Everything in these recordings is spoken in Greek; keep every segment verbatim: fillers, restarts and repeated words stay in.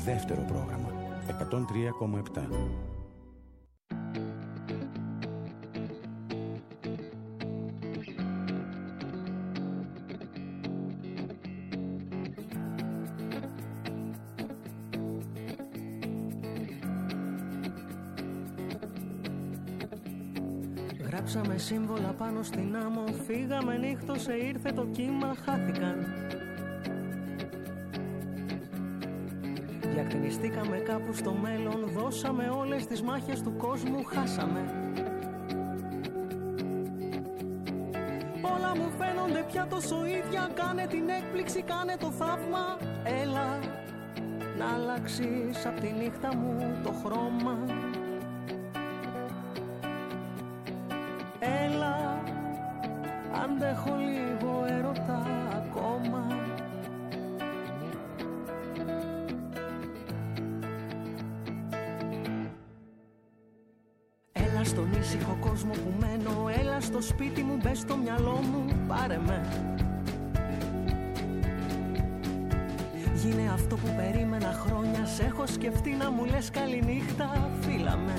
δεύτερο πρόγραμμα εκατόν τρία κόμμα επτά. Γράψαμε σύμβολα πάνω στην άμμο, φύγαμε νύχτωσε, ήρθε το κύμα, χάθηκαν. Διακτηνιστήκαμε κάπου στο μέλλον, δώσαμε όλες τις μάχες του κόσμου, χάσαμε. Όλα μου φαίνονται πια τόσο ίδια, κάνε την έκπληξη, κάνε το θαύμα. Έλα να αλλάξεις απ' τη νύχτα μου το χρώμα. Έλα, αντέχω λίγο έρωτα ακόμα. Έλα στον ήσυχο κόσμο που μένω, έλα στο σπίτι μου, μπες στο μυαλό μου, πάρε με. Γίνε αυτό που περίμενα χρόνια, σ' έχω σκεφτεί να μου λες καληνύχτα, φύλα με.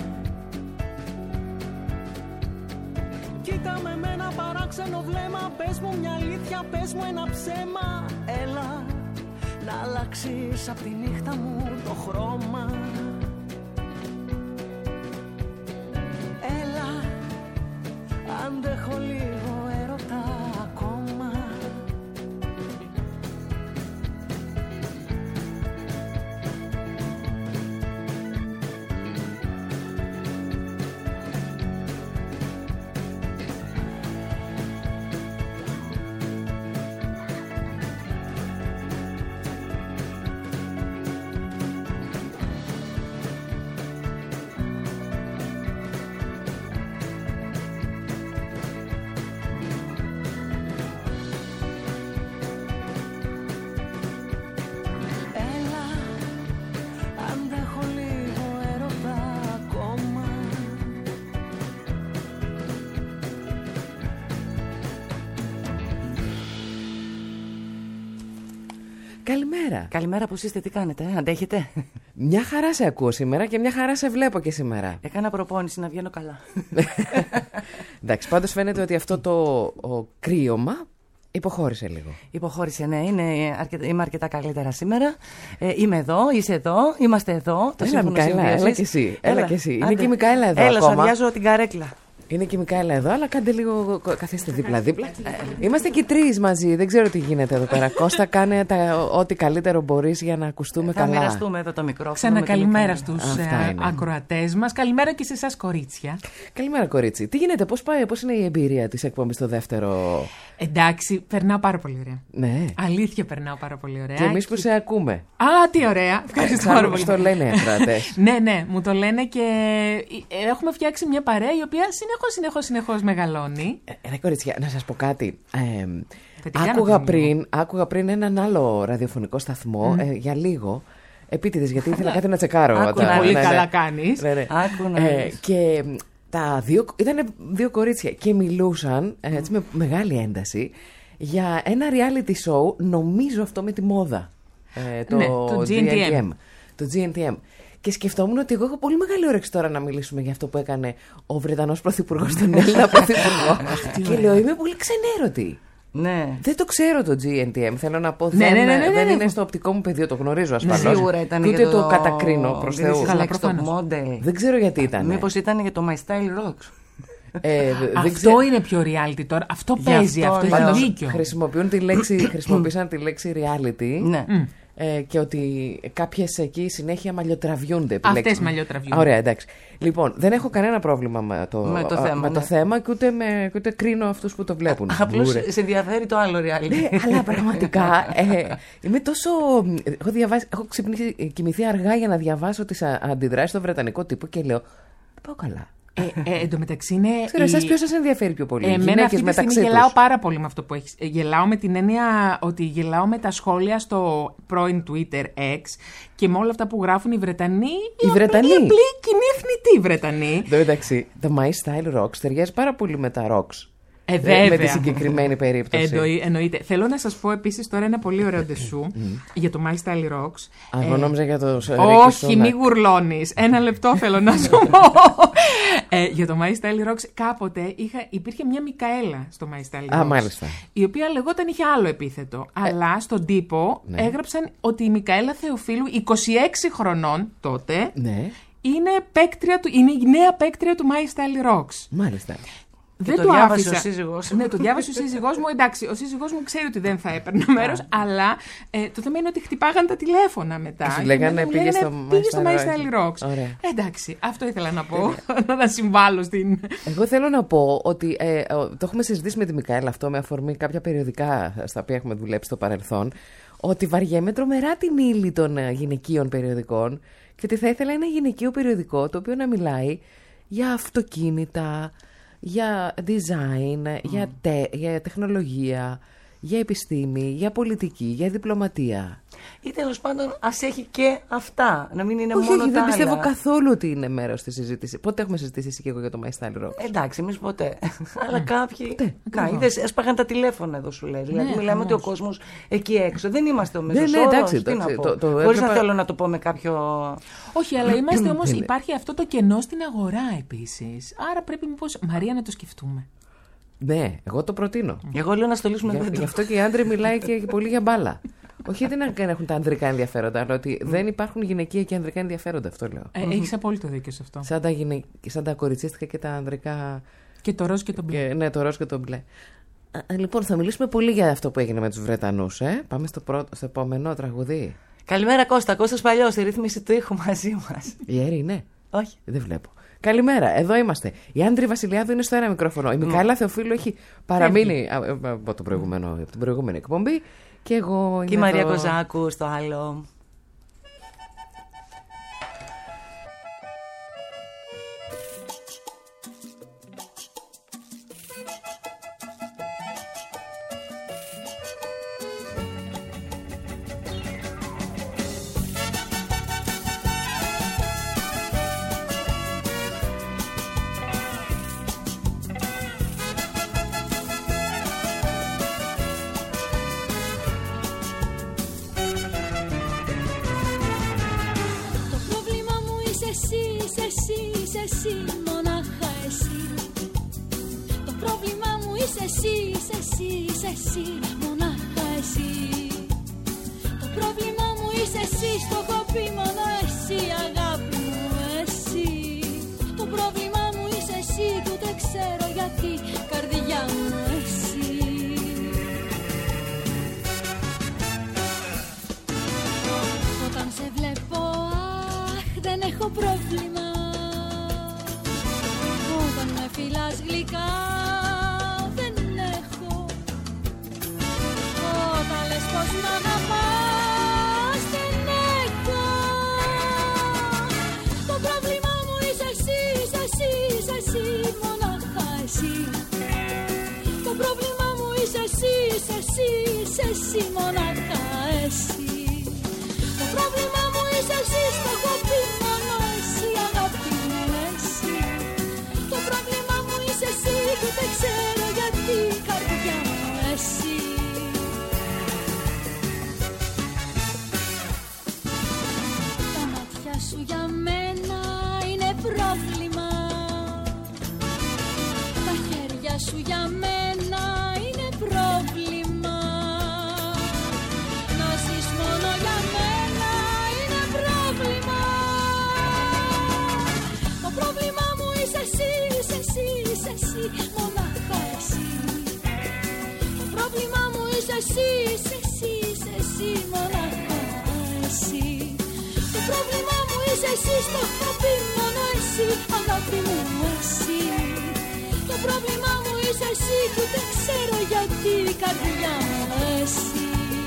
Κοίτα με με ένα παράξενο βλέμμα, πες μου μια αλήθεια, πες μου ένα ψέμα. Έλα να αλλάξεις απ' τη νύχτα μου το χρώμα. Έλα, αντέχω λίγο έρωτα ακόμα. Καλημέρα. Καλημέρα, πώς είστε, τι κάνετε, ε? Αντέχετε? Μια χαρά σε ακούω σήμερα και μια χαρά σε βλέπω και σήμερα. Έκανα προπόνηση να βγαίνω καλά. Εντάξει, πάντως φαίνεται ότι αυτό το ο κρύωμα υποχώρησε λίγο. Υποχώρησε, ναι, είναι αρκετά, είμαι αρκετά καλύτερα σήμερα. Ε, είμαι εδώ, είσαι εδώ, είμαστε εδώ. Το έλα, Μικαέλα, έλα και εσύ. Έλα, έλα και εσύ. Είναι και η Μικαέλα εδώ. Έλα, ακόμα. σου αδειάζω την καρέκλα. Είναι και η Μικαέλα εδώ, αλλά κάντε λίγο. Καθίστε δίπλα-δίπλα. Είμαστε και τρεις μαζί. Δεν ξέρω τι γίνεται εδώ πέρα. Κώστα, κάνε τα, ό,τι καλύτερο μπορείς για να ακουστούμε θα καλά. Θα μοιραστούμε εδώ το μικρόφωνο. Ξανακαλημέρα στους ακροατές μας. Καλημέρα και σε εσάς, κορίτσια. Καλημέρα, κορίτσι. Τι γίνεται, πώς πάει, πώς είναι η εμπειρία της εκπομπής στο δεύτερο? Εντάξει, περνάω πάρα πολύ ωραία. Ναι. Αλήθεια, περνάω πάρα πολύ ωραία. Και εμείς που σε ακούμε. Α, τι ωραία. Ευχαριστώ πάρα πολύ. Το λένε οι ακροατές. Ναι, ναι, μου το λένε και έχουμε φτιάξει μια παρέα η οποία συνεχώς, συνεχώς, συνεχώς μεγαλώνει. Ε, ρε κορίτσια, να σας πω κάτι. Ε, άκουγα, πριν, άκουγα πριν έναν άλλο ραδιοφωνικό σταθμό mm. ε, για λίγο. Επίτηδες, γιατί ήθελα κάτι να τσεκάρω. Άκουνα, πολύ ναι, καλά ναι. κάνεις. Ναι, ναι. Άκουνα. Ε, και τα δύο, ήταν δύο κορίτσια και μιλούσαν έτσι, με μεγάλη ένταση για ένα reality show, νομίζω αυτό με τη μόδα. Ε, το, ναι, το τζι εν τι εμ. Το τζι εν τι εμ. Και σκεφτόμουν ότι εγώ έχω πολύ μεγάλη όρεξη τώρα να μιλήσουμε για αυτό που έκανε ο Βρετανός Πρωθυπουργός στον Έλληνα Πρωθυπουργό. Και λέω, είμαι πολύ ξενέρωτη. Ναι. Δεν το ξέρω το τζι εν τι εμ. Θέλω να πω, ναι, δεν, ναι, ναι, ναι, ναι, δεν ναι. είναι στο οπτικό μου πεδίο, το γνωρίζω ασφαλώς. Σίγουρα ήταν και ούτε για το, το κατακρίνω προς Θεού. Δεν ξέρω γιατί ήταν. Μήπως ήταν για το My Style Rocks. Ε, αυτό ξέρω. Είναι πιο reality τώρα. Αυτό παίζει, αυτό, αυτό έχει δίκιο. Χρησιμοποιούν τη λέξη, χρησιμοποίησαν τη λέξη reality. Ναι. Mm. Ε, και ότι κάποιες εκεί συνέχεια μαλλιοτραβιούνται. Αυτές μαλλιοτραβιούνται. Ωραία, εντάξει. Λοιπόν, δεν έχω κανένα πρόβλημα με το, με το, θέμα, με το ναι. θέμα και ούτε, με, και ούτε κρίνω αυτούς που το βλέπουν. Απλώς σε ενδιαφέρει το άλλο reality. Ναι, αλλά πραγματικά ε, είμαι τόσο. Έχω, διαβάσει, έχω ξυπνήσει, κοιμηθεί αργά για να διαβάσω τις αντιδράσεις στο βρετανικό τύπο και λέω. Δεν πάω καλά. Ε, ε, εν τω μεταξύ είναι. Ξέρω, εσάς ποιος σας ενδιαφέρει πιο πολύ? Εμένα γυναίκες αυτή τη μεταξύ στιγμή τους. γελάω πάρα πολύ με αυτό που έχεις. Γελάω με την έννοια ότι γελάω με τα σχόλια στο πρώην Twitter X και με όλα αυτά που γράφουν οι Βρετανοί. Οι Βρετανοί. Οι απλοί κοινοί θνητοί Βρετανοί. Εν τω μεταξύ, το My Style Rocks ταιριάζει πάρα πολύ με τα rocks. Ε, βέβαια. Με τη συγκεκριμένη περίπτωση. Εννοεί, εννοείται. Θέλω να σας πω επίσης τώρα ένα πολύ ωραίο ντεσού για το My Style Rocks. Α, εγώ νόμιζα για το Όχι, μη γουρλώνεις. Ένα λεπτό θέλω να σου πω. ε, για το My Style Rocks κάποτε είχα, υπήρχε μια Μικαέλα στο My Style Rocks. Α, μάλιστα. Η οποία λεγόταν, είχε άλλο επίθετο. Ε, αλλά στον τύπο ναι. έγραψαν ότι η Μικαέλα Θεοφίλου, είκοσι έξι χρονών τότε, ναι. είναι, παίκτρια του, είναι η νέα παίκτρια του My Style Rocks. Μάλιστα. Δεν το του διάβασε άφησα. ο σύζυγός μου. Ναι, το διάβασε ο σύζυγός μου. Εντάξει, ο σύζυγός μου ξέρει ότι δεν θα έπαιρνα μέρος, αλλά ε, το θέμα είναι ότι χτυπάγαν τα τηλέφωνα μετά. Σου λέγανε πήγε στο, πήγε στο My Style Rocks. Ωραία. Εντάξει, αυτό ήθελα να πω. Να συμβάλλω στην. Εγώ θέλω να πω ότι ε, το έχουμε συζητήσει με τη Μικαέλα αυτό με αφορμή κάποια περιοδικά στα οποία έχουμε δουλέψει στο παρελθόν. Ότι βαριέμαι τρομερά την ύλη των γυναικείων περιοδικών και ότι θα ήθελα ένα γυναικείο περιοδικό το οποίο να μιλάει για αυτοκίνητα, για design, mm. για, τε, για τεχνολογία, για επιστήμη, για πολιτική, για διπλωματία. Ή τέλος πάντων ας έχει και αυτά, να μην είναι όχι, μόνο όχι, τα δεν πιστεύω άλλα. καθόλου ότι είναι μέρος της συζήτησης. Πότε έχουμε συζητήσει εσύ και εγώ για το My Style Rocks? Εντάξει, εμείς ποτέ. Αλλά κάποιοι. Ποτέ. Να, είδες, έσπαγαν τα τηλέφωνα εδώ σου λέει. Δηλαδή, Ναι, μιλάμε όμως. ότι ο κόσμος εκεί έξω δεν είμαστε ο μέσος ναι, εντάξει, όρος. Τι εντάξει, να πω. το- το Χωρίς έβλεπα- να θέλω να το πω με κάποιο. Όχι, αλλά είμαστε όμως, Είναι. υπάρχει αυτό το κενό στην αγορά επίσης. Άρα πρέπει μήπως, Μαρία, να το σκεφτούμε. Ναι, εγώ το προτείνω. Εγώ λέω να στολίσουμε Γι' δέντρο. γι' αυτό και οι άντρε μιλάει και πολύ για μπάλα. Όχι γιατί να να έχουν τα ανδρικά ενδιαφέροντα, αλλά ότι δεν υπάρχουν γυναικεία και ανδρικά ενδιαφέροντα, αυτό λέω. Ε, έχεις απόλυτο δίκιο σε αυτό. Σαν τα, γυναι... σαν τα κοριτσίστικα και τα ανδρικά. Και το ροζ και το μπλε. Και, ναι, το ροζ και το μπλε. Α, λοιπόν, θα μιλήσουμε πολύ για αυτό που έγινε με τους Βρετανούς, ε. Πάμε στο, πρώτο, στο επόμενο τραγουδί. Καλημέρα Κώστα, Κώστας Παλιός, η ρύθμιση του ήχου μαζί μας. Η Έρη είναι. Όχι. Δεν βλέπω. Καλημέρα, εδώ είμαστε. Η Άντρη Βασιλιάδου είναι στο ένα μικρόφωνο. Η Μικαέλα Θεοφίλου έχει παραμείνει α, ε, από, το προηγούμενο, από την προηγούμενη εκπομπή. Και εγώ Και η είμαι Μαρία εδώ. Κοζάκου στο άλλο. Το πρόβλημα μου είσαι εσύ, είσαι εσύ, είσαι εσύ, μονάχα εσύ. Το πρόβλημα μου είσαι εσύ, είσαι εσύ, είσαι εσύ, μονάχα εσύ. Το πρόβλημα μου είσαι εσύ, στο έχω πει μόνο εσύ, αγάπη μου, εσύ. Το πρόβλημα μου είσαι εσύ, και ούτε ξέρω γιατί, καρδιά μου, εσύ. Όταν σε βλέπω, αχ, δεν έχω πρόβλημα. Όταν με φυλάς γλυκά, δεν έχω. Όταν λες πως μ' αγαπάς, δεν έχω. Το πρόβλημα μου είσαι εσύ, είσαι εσύ, είσαι εσύ, μονάχα εσύ. Το πρόβλημα μου είσαι εσύ, είσαι εσύ, είσαι εσύ, μονάχα εσύ. Το πρόβλημα μου είσαι εσύ, στο έχω πει μόνο εσύ, αγάπη μου, εσύ. Το πρόβλημα μου είσαι εσύ, και δεν ξέρω γιατί, καρδιά μου, εσύ. Τα μάτια σου για μένα είναι πρόβλημα. Τα χέρια σου για μένα είναι πρόβλημα. Να ζεις μόνο για μένα είναι πρόβλημα. Το πρόβλημα μου είσαι εσύ, είσαι εσύ, είσαι εσύ, μονάχα εσύ. Το πρόβλημα μου είσαι εσύ, είσαι εσύ, είσαι εσύ, μονάχα εσύ. Το πρόβλημα μου είσαι εσύ, στο έχω πει μόνο εσύ, αγάπη μου, εσύ. Το πρόβλημα μου είσαι εσύ, και δεν ξέρω γιατί, καρδιά μου, εσύ.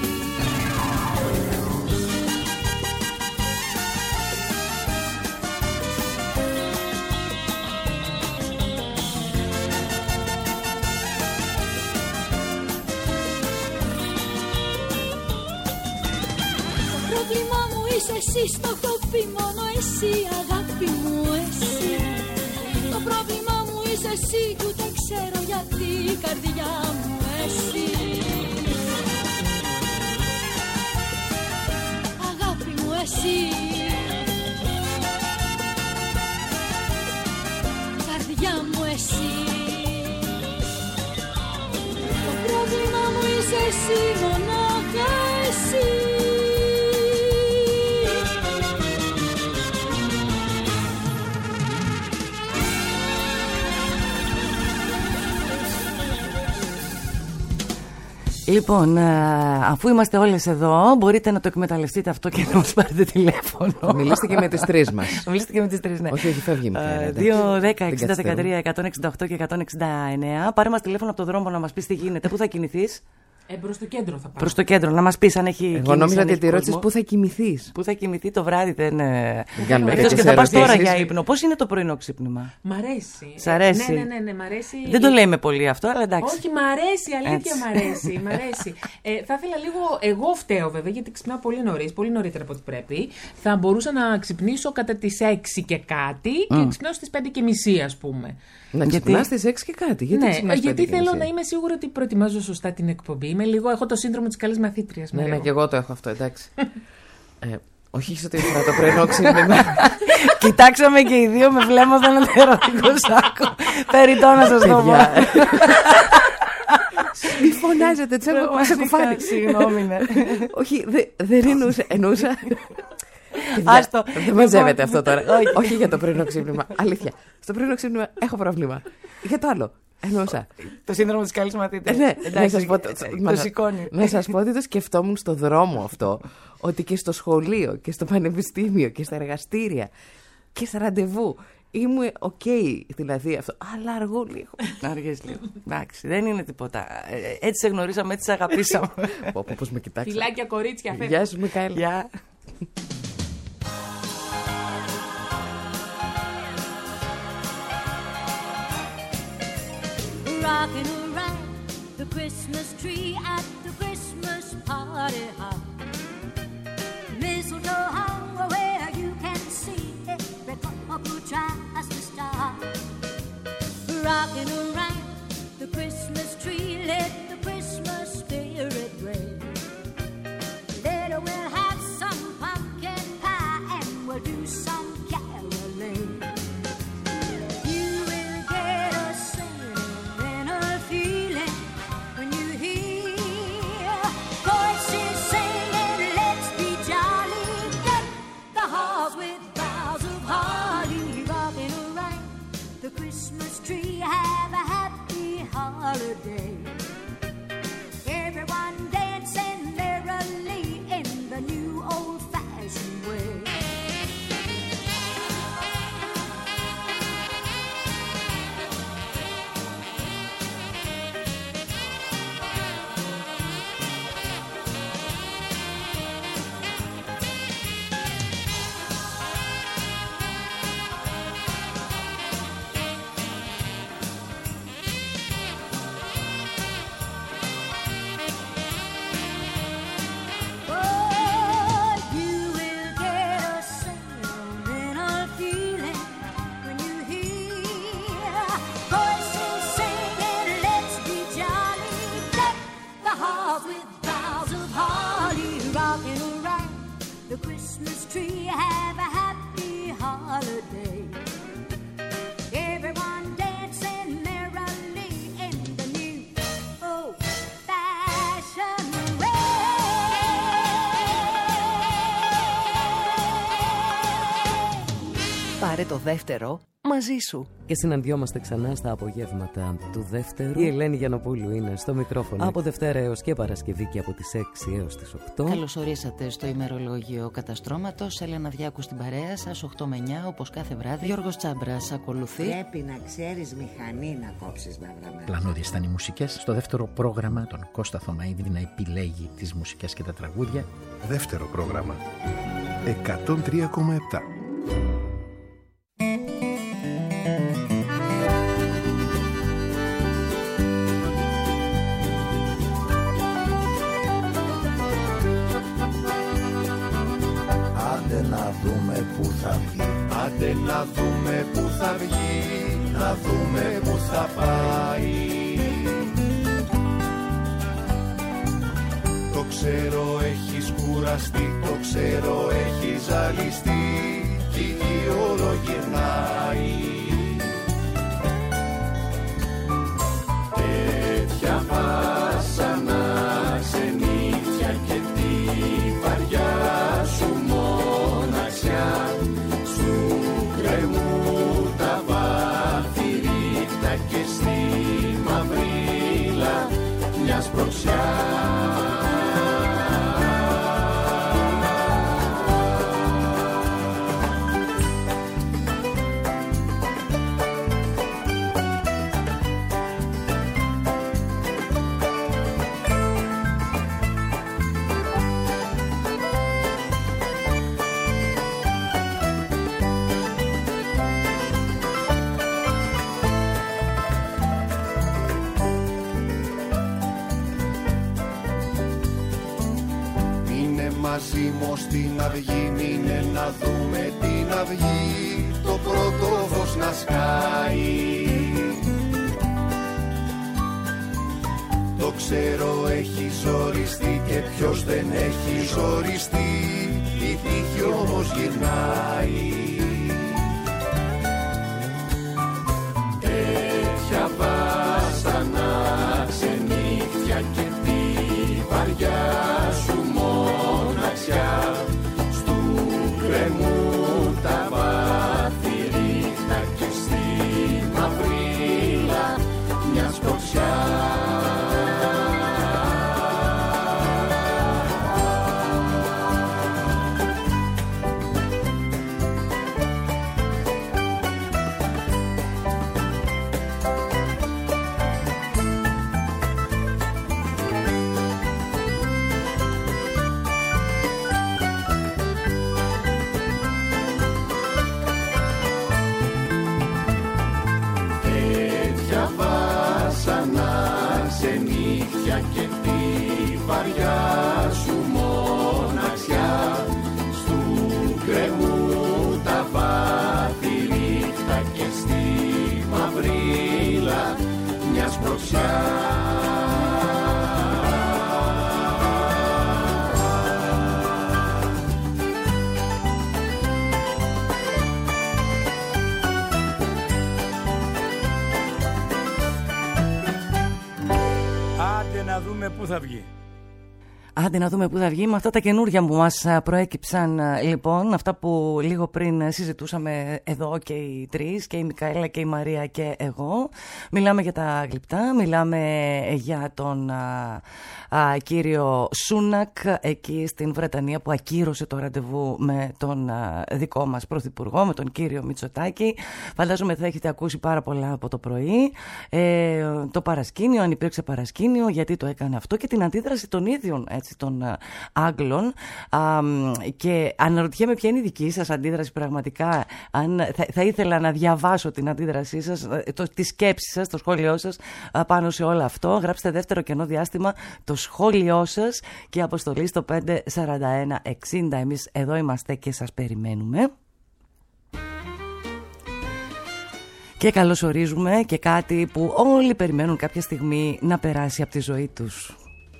Το πρόβλημα μου είσαι εσύ, στο έχω πει μόνο εσύ, αγάπη μου, εσύ. Το πρόβλημα μου είσαι είσαι εσύ, ούτε ξέρω γιατί η καρδιά μου εσύ. Αγάπη μου εσύ, καρδιά μου εσύ. Το πρόβλημα μου είσαι εσύ, μονάχα εσύ. Λοιπόν, αφού είμαστε όλες εδώ, μπορείτε να το εκμεταλλευτείτε αυτό και να μας πάρετε τηλέφωνο. Μιλήστε και με τις τρεις μας. Μιλήστε και με τις τρεις, ναι. Όχι, όχι, φεύγει με δύο, δέκα, εξήντα, δεκατρία, εκατόν εξήντα οκτώ και εκατόν εξήντα εννέα. Πάρε μας τηλέφωνο από το δρόμο να μας πεις τι γίνεται. Πού θα κινηθείς? Ε, προς το κέντρο θα πάω. Προς το κέντρο, να μας πεις αν έχει. Εγώ νόμιζα ότι τη ρώτησες πού θα κοιμηθείς. Πού θα κοιμηθεί το βράδυ, δεν. Εκτός και θα πας τώρα για ύπνο. Πώς είναι το πρωινό ξύπνημα? Μ' αρέσει. Σ' αρέσει? Ναι, ναι, ναι, ναι, μ' αρέσει. Δεν το λέει με πολύ αυτό, αλλά εντάξει. Όχι, μ' αρέσει, αλήθεια μ' αρέσει. Μ' αρέσει. Ε, θα ήθελα λίγο. Εγώ φταίω βέβαια, γιατί ξυπνάω πολύ νωρίς, πολύ νωρίτερα από ό,τι πρέπει. Θα μπορούσα να ξυπνήσω κατά τις έξι και κάτι mm. και ξυπνάω στις πέντε και μισή, ας πούμε. Να ξυπνάς στις έξι και κάτι. Γιατί, ναι, γιατί θέλω να είμαι σίγουρη ότι προετοιμάζω σωστά την εκπομπή. Είμαι λίγο, έχω το σύνδρομο της καλής μαθήτριας. Ναι, ναι, και εγώ το έχω αυτό, εντάξει. ε, όχι σε ό,τι αφορά το πρωινό ξύπνημα. Κοιτάξαμε και οι δύο με βλέμμα στον ερωτικό σάκο. Περιττό να σας το πω. Μη φωνάζετε, τις έχω κουφάρει. Συγγνώμη, ναι. Όχι, δεν εννοούσα. Εννοούσα. Άστο. Δεν μαζεύεται αυτό τώρα. Όχι για το πρωινό ξύπνημα. Αλήθεια. Στο πρωινό ξύπνημα έχω πρόβλημα. Για το άλλο. Εννοούσα. Το σύνδρομο της καλής μαθήτριας. Ναι, να σας πω. Το σηκώνει. Να σας πω ότι το σκεφτόμουν στο δρόμο αυτό. Ότι και στο σχολείο και στο πανεπιστήμιο και στα εργαστήρια και στα ραντεβού ήμουν οκ, δηλαδή αυτό. Αλλά αργό λίγο. Αργές λίγο. Εντάξει, δεν είναι τίποτα. Έτσι σε γνωρίσαμε, έτσι σε αγαπήσαμε. Πώς με κοιτάξατε. Φιλάκια, κορίτσια, φεύγει. Γεια σου, Μικαέλ. Γεια. Rocking around the Christmas tree at the Christmas party hop. Mistletoe hung where you can see every couple tries to stop. Rocking around the Christmas tree, let the Christmas spirit reign. Later we'll have some pumpkin pie and we'll do some caroling. You will get a sentimental feeling when you hear voices singing, let's be jolly. Deck the halls with boughs of holly. Rocking around the Christmas tree, have a happy holiday. Everyone dancing merrily in the new old-fashioned way. The Christmas tree, have a happy holiday. Everyone dancing merrily in the new old-fashioned way. Πάρε το δεύτερο μαζί σου. Και συναντιόμαστε ξανά στα απογεύματα του δεύτερου. Η Ελένη Γιαννοπούλου είναι στο μικρόφωνο από Δευτέρα έως και Παρασκευή και από τις έξι έως τις οκτώ. Καλώς ορίσατε στο ημερολόγιο Καταστρώματος. Έλενα Διάκου στην παρέα σας, οκτώ με εννιά όπως κάθε βράδυ. Γιώργος Τσάμπρας ακολουθεί. Πρέπει να ξέρεις μηχανή να κόψεις μαύρα μέρα. Πλανώδιες ήταν οι μουσικές. Στο δεύτερο πρόγραμμα τον Κώστα Θωμαίδη να επιλέγει τις μουσικές και τα τραγούδια. Δεύτερο πρόγραμμα εκατόν τρία κόμμα επτά. Άντε να δούμε που θα βγει, άντε να δούμε που θα βγει, να δούμε που θα πάει. Το ξέρω έχεις κουραστεί, το ξέρω έχεις ζαλιστεί κι η γη όλο γυρνάει. Τέτοια βάσανα ξενύχια και τη βαριά σου μοναξιά, στου γκρεμού τα βάθη ρίχτα και στη μαυρίλα μια σπροξιά. Μαζί μου στην αυγή, μείνε να δούμε την αυγή, το πρώτο φως να σκάει. Το ξέρω έχει ζοριστεί και ποιος δεν έχει ζοριστεί, η τύχη όμως γυρνάει. Τέτοια βάσανα ξενύχια και τη βαριά σου μοναξιά, στου γκρεμού τα βάθη ρίχτα και στη μαυρίλα μια σπορτσιά. Και τη βαριά σου μοναξιά, στου γκρεμού τα βάθη ρίχτα και στη μαυρίλα μια σπροξιά. Να δούμε πού θα βγει. Άντε να δούμε πού θα βγει με αυτά τα καινούργια που μας προέκυψαν, λοιπόν, αυτά που λίγο πριν συζητούσαμε εδώ και οι τρεις, και η Μικαέλα και η Μαρία και εγώ. Μιλάμε για τα γλυπτά, μιλάμε για τον α, α, κύριο Σούνακ εκεί στην Βρετανία, που ακύρωσε το ραντεβού με τον α, δικό μας πρωθυπουργό, με τον κύριο Μητσοτάκη. Φαντάζομαι θα έχετε ακούσει πάρα πολλά από το πρωί. Ε, το παρασκήνιο, αν υπήρξε παρασκήνιο, γιατί το έκανε αυτό, και την αντίδραση των ίδιων, έτσι, των Άγγλων, α, και αναρωτιέμαι ποια είναι η δική σας αντίδραση πραγματικά. Αν, θα, θα ήθελα να διαβάσω την αντίδρασή σας, το, τη σκέψη σας, το σχόλιο σας α, πάνω σε όλο αυτό. Γράψτε δεύτερο κενό διάστημα το σχόλιο σας και αποστολή στο πέντε σαράντα ένα εξήντα. Εμείς εδώ είμαστε και σας περιμένουμε. Και καλωσορίζουμε και κάτι που όλοι περιμένουν κάποια στιγμή να περάσει από τη ζωή τους.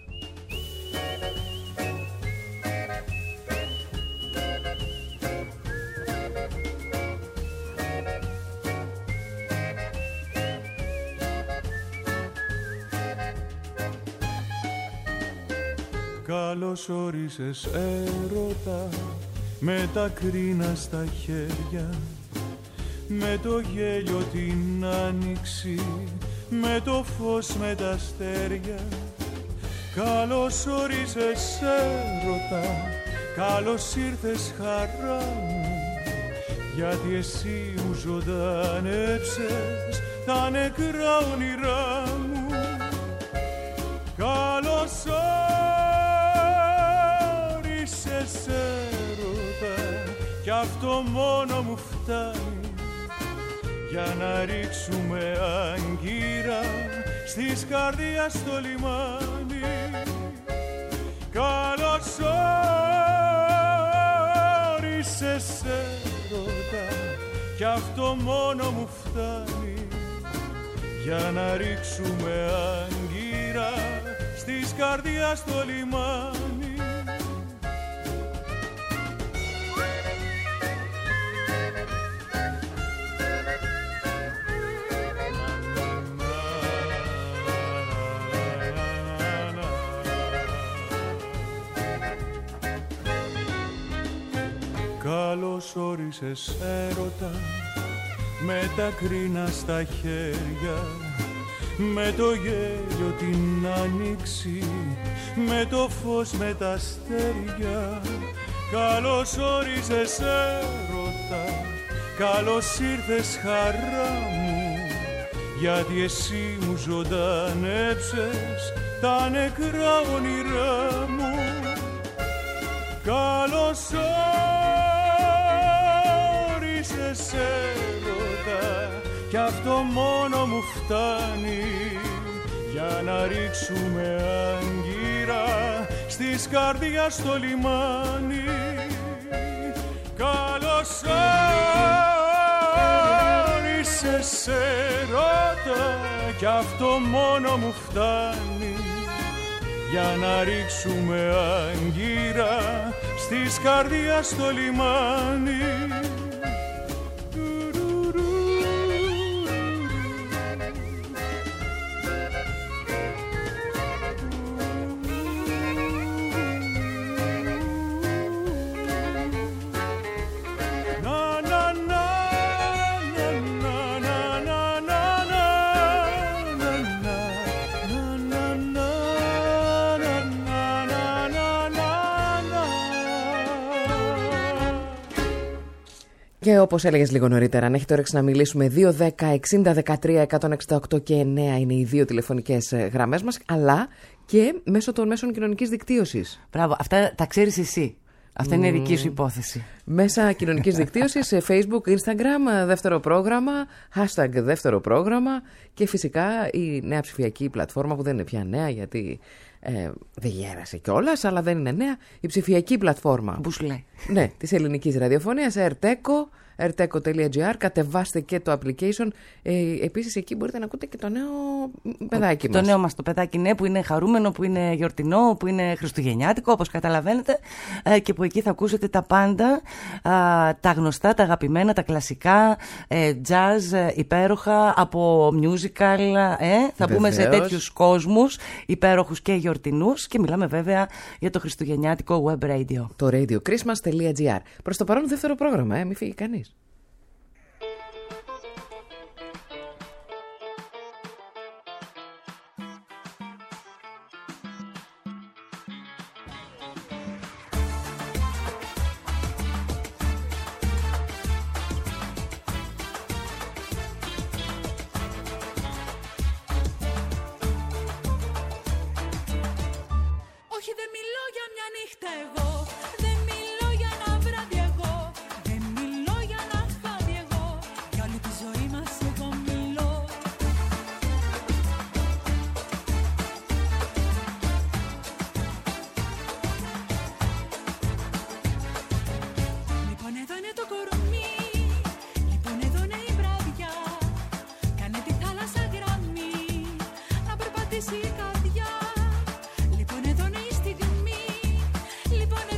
Καλώς όρισες έρωτα, με τα κρίνα στα χέρια, με το γέλιο την άνοιξη, με το φως με τα αστέρια. Καλώς όρισες έρωτα, καλώς ήρθες χαρά μου, γιατί εσύ μου ζωντανέψες τα νεκρά όνειρά μου. Καλώς όρισες έρωτα, κι αυτό μόνο μου φτάνει για να ρίξουμε αγκύρα στις καρδιάς στο λιμάνι. Καλώς όρισες έρωτα, κι αυτό μόνο μου φτάνει για να ρίξουμε άγκυρα στις καρδιάς στο λιμάνι. Καλώς όρισες έρωτα, με τα κρίνα στα χέρια, με το γέλιο την άνοιξη, με το φως με τα αστέρια. Καλώς όρισες έρωτα, καλώς ήρθες χαρά μου, γιατί εσύ μου ζωντανέψες τα νεκρά όνειρά μου. Καλώς όρισες έρωτα, κι αυτό μόνο μου φτάνει για να ρίξουμε άγκυρα στις καρδιάς στο λιμάνι. Καλώς όρισες έρωτα, κι αυτό μόνο μου φτάνει για να ρίξουμε άγκυρα στις καρδιάς στο λιμάνι. Και όπως έλεγες λίγο νωρίτερα, αν έχετε όρεξη να μιλήσουμε, δύο δέκα εξήντα δεκατρία εκατόν εξήντα οκτώ και εννέα είναι οι δύο τηλεφωνικές γραμμές μας, αλλά και μέσω των μέσων κοινωνικής δικτύωσης. Μπράβο, αυτά τα ξέρεις εσύ. Αυτή είναι η δική σου υπόθεση. Μέσα κοινωνικής δικτύωσης, σε Facebook, Instagram, δεύτερο πρόγραμμα, hashtag δεύτερο πρόγραμμα και φυσικά η νέα ψηφιακή πλατφόρμα που δεν είναι πια νέα γιατί ε, δεν γέρασε κιόλας, αλλά δεν είναι νέα, η ψηφιακή πλατφόρμα. Μπουσλέ. Ναι, της ελληνικής ραδιοφωνίας, ερτέκο, ερτέκο τελεία τζι άρ, κατεβάστε και το application. Ε, επίσης εκεί μπορείτε να ακούτε και το νέο παιδάκι το μας. Το νέο μας το παιδάκι, ναι, που είναι χαρούμενο, που είναι γιορτινό, που είναι χριστουγεννιάτικο, όπως καταλαβαίνετε, ε, και που εκεί θα ακούσετε τα πάντα, ε, τα γνωστά, τα αγαπημένα, τα κλασικά, ε, jazz, ε, υπέροχα, από musical, ε, θα μπούμε σε τέτοιους κόσμους, υπέροχους και γιορτινούς, και μιλάμε βέβαια για το χριστουγεννιάτικο web radio. Το radio christmas τελεία τζι άρ. Προς το παρόν δεύτερο πρόγραμμα, ε, μην φύγει κανείς. Όχι, δεν μιλώ για μια νύχτα εγώ, δεν μιλώ για ένα βράδυ εγώ, δεν μιλώ για ένα χάδι εγώ, για όλη τη ζωή μας εγώ μιλώ. Λοιπόν εδώ είναι το κορμί, λοιπόν εδώ είναι η βράδια, κάνε τη θάλασσα γραμμή, να περπατήσει η καρδιά. Λοιπόν εδώ είναι η στιγμή, λοιπόν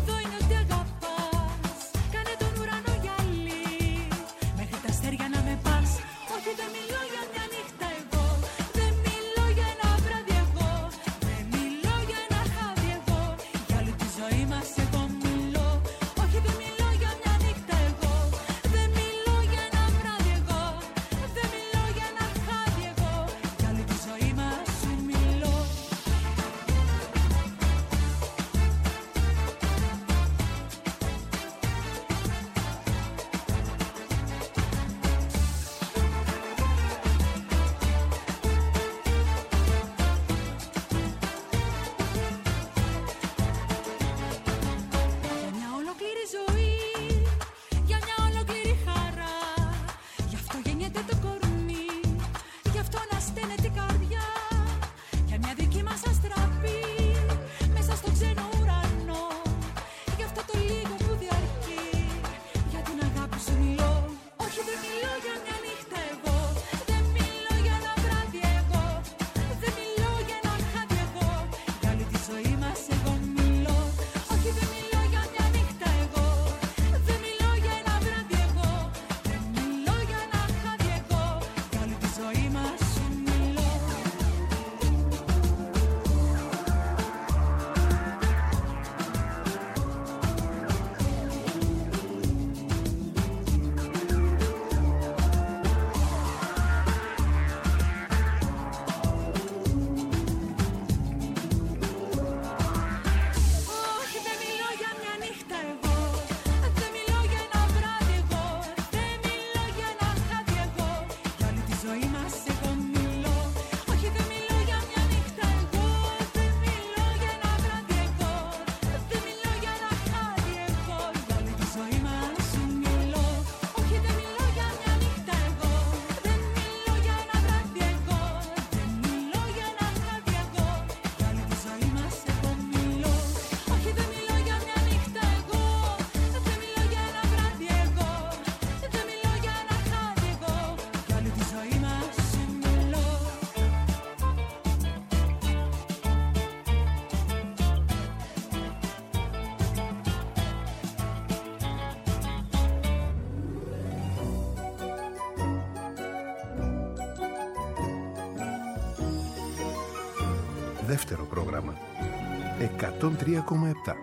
δεύτερο πρόγραμμα. εκατόν τρία κόμμα επτά.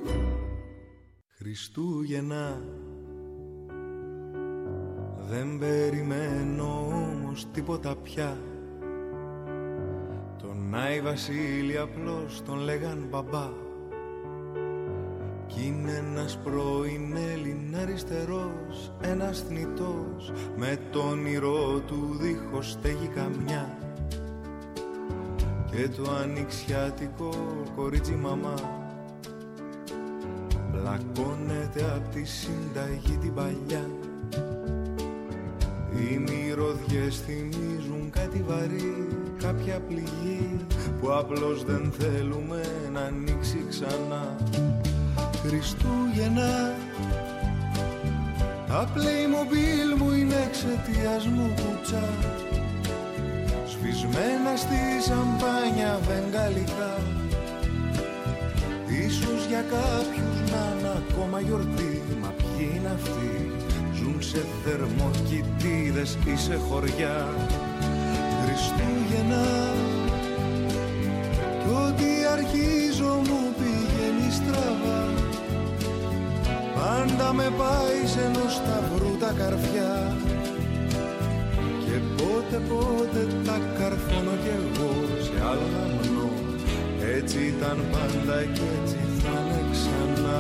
Χριστούγεννα, δεν περιμένω όμως τίποτα πια. Τον Άι Βασίλη απλώς τον λέγαν μπαμπά. Κι είναι ένας πρώην Έλλην αριστερός, ένας θνητός, με το όνειρό του δίχως στέγη καμιά. Και το ανοιξιάτικο κορίτσι μαμά πλακώνεται απ' τη συνταγή την παλιά. Οι μυρωδιές θυμίζουν κάτι βαρύ, κάποια πληγή που απλώς δεν θέλουμε να ανοίξει ξανά. Χριστούγεννα, τα Playmobil μου είναι εξαιτίας μου κουτσά. Σβησμένα στη σαμπάνια βεγγαλικά. Ίσως για κάποιους να είναι ακόμα γιορτή, μα ποιοι είναι αυτοί, ζουν σε θερμοκοιτίδες ή σε χωριά. Χριστούγεννα, κι ό,τι αρχίζω μου πηγαίνει στραβά. Πάντα με πάει σε ενός σταυρού τα καρφιά. Και πότε πότε τα καρφώνω κι εγώ σε άλλο αμνό. Έτσι ήταν πάντα και έτσι θα είναι ξανά.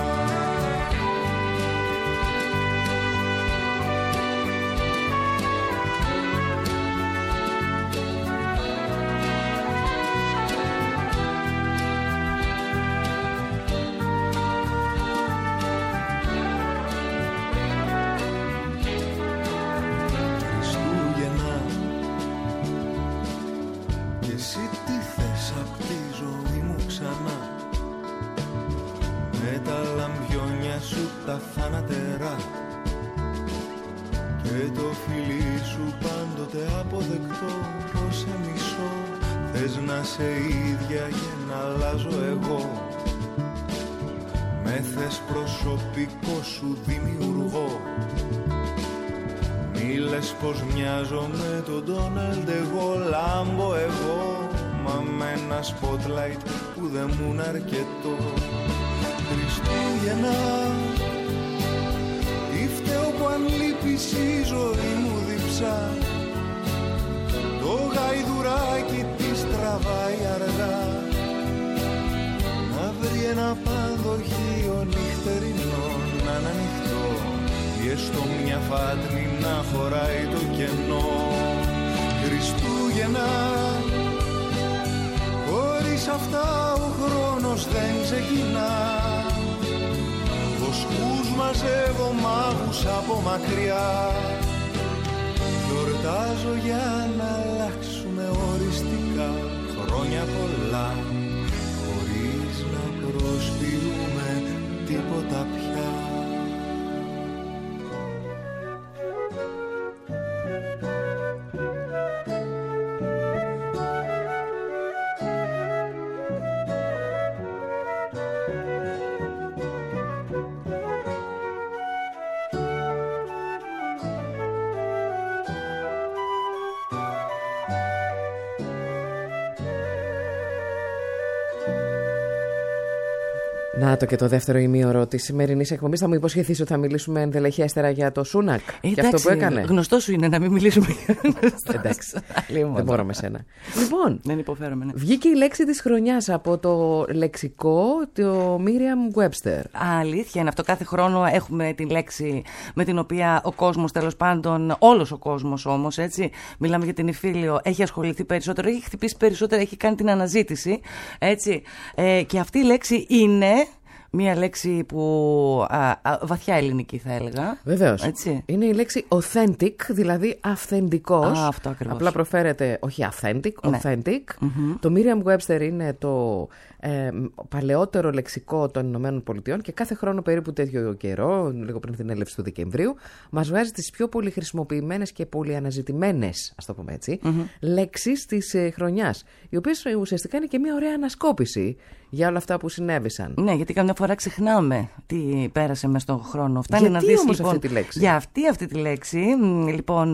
Σε ίδια για να αλλάζω εγώ. Με θες προσωπικό σου δημιουργώ. Μη λες πως μοιάζω με τον Ντόναλντ, εγώ λάμπω εγώ. Μα με ένα spotlight που δεν μου είναι αρκετό. Χριστούγεννα, ή φταίω που αν λείπεις η ζωή μου διψά. Το γαϊδουράκι της τραβάει αργά. Να βρει ένα πανδοχείο νυχτερινό να είναι ανοιχτό, ή έστω μια φάτνη να χωράει το κενό. Χριστούγεννα, χωρίς αυτά ο χρόνος δεν ξεκινά. Βοσκούς μαζεύω μάγους από μακριά. Γιορτάζω για να αλλάξουμε οριστικά χρόνια πολλά, χωρίς να προσποιούμε τίποτα πια. Να το και το δεύτερο ημίωρο τη σημερινή εκπομπή. Θα μου υποσχεθείς ότι θα μιλήσουμε ενδελεχέστερα για το Σούνακ ε, και αυτό που έκανε. Γνωστό σου είναι να μην μιλήσουμε για αυτό. Εντάξει. Δεν μπορώ με σένα. Λοιπόν, δεν υποφέρομαι, ναι. Βγήκε η λέξη της χρονιάς από το λεξικό, το Merriam Webster. Αλήθεια είναι αυτό. Κάθε χρόνο έχουμε τη λέξη με την οποία ο κόσμος, τέλος πάντων, όλος ο κόσμος όμως, έτσι. Μιλάμε για την Ιφίλιο, έχει ασχοληθεί περισσότερο, έχει χτυπήσει περισσότερο, έχει κάνει την αναζήτηση. Έτσι. Ε, και αυτή η λέξη είναι. Μία λέξη που α, α, βαθιά ελληνική θα έλεγα. Βεβαίως. Έτσι. Είναι η λέξη authentic, δηλαδή αυθεντικός. Α, αυτό ακριβώς. Απλά προφέρεται όχι authentic, ναι. authentic. Mm-hmm. Το Merriam Webster είναι το ε, παλαιότερο λεξικό των Ηνωμένων Πολιτειών και κάθε χρόνο περίπου τέτοιο καιρό, λίγο πριν την έλευση του Δεκεμβρίου, μας βγάζει τις πιο πολύ χρησιμοποιημένες και πολύ αναζητημένες, ας το πούμε έτσι, mm-hmm. λέξεις της ε, χρονιάς, οι οποίες ουσιαστικά είναι και μια ωραία ανασκόπηση για όλα αυτά που συνέβησαν. Ναι, γιατί καμιά φορά ξεχνάμε τι πέρασε μες στον χρόνο. Φτάνει γιατί να δεις, όμως λοιπόν, αυτή τη λέξη? Για αυτή, αυτή τη λέξη, λοιπόν,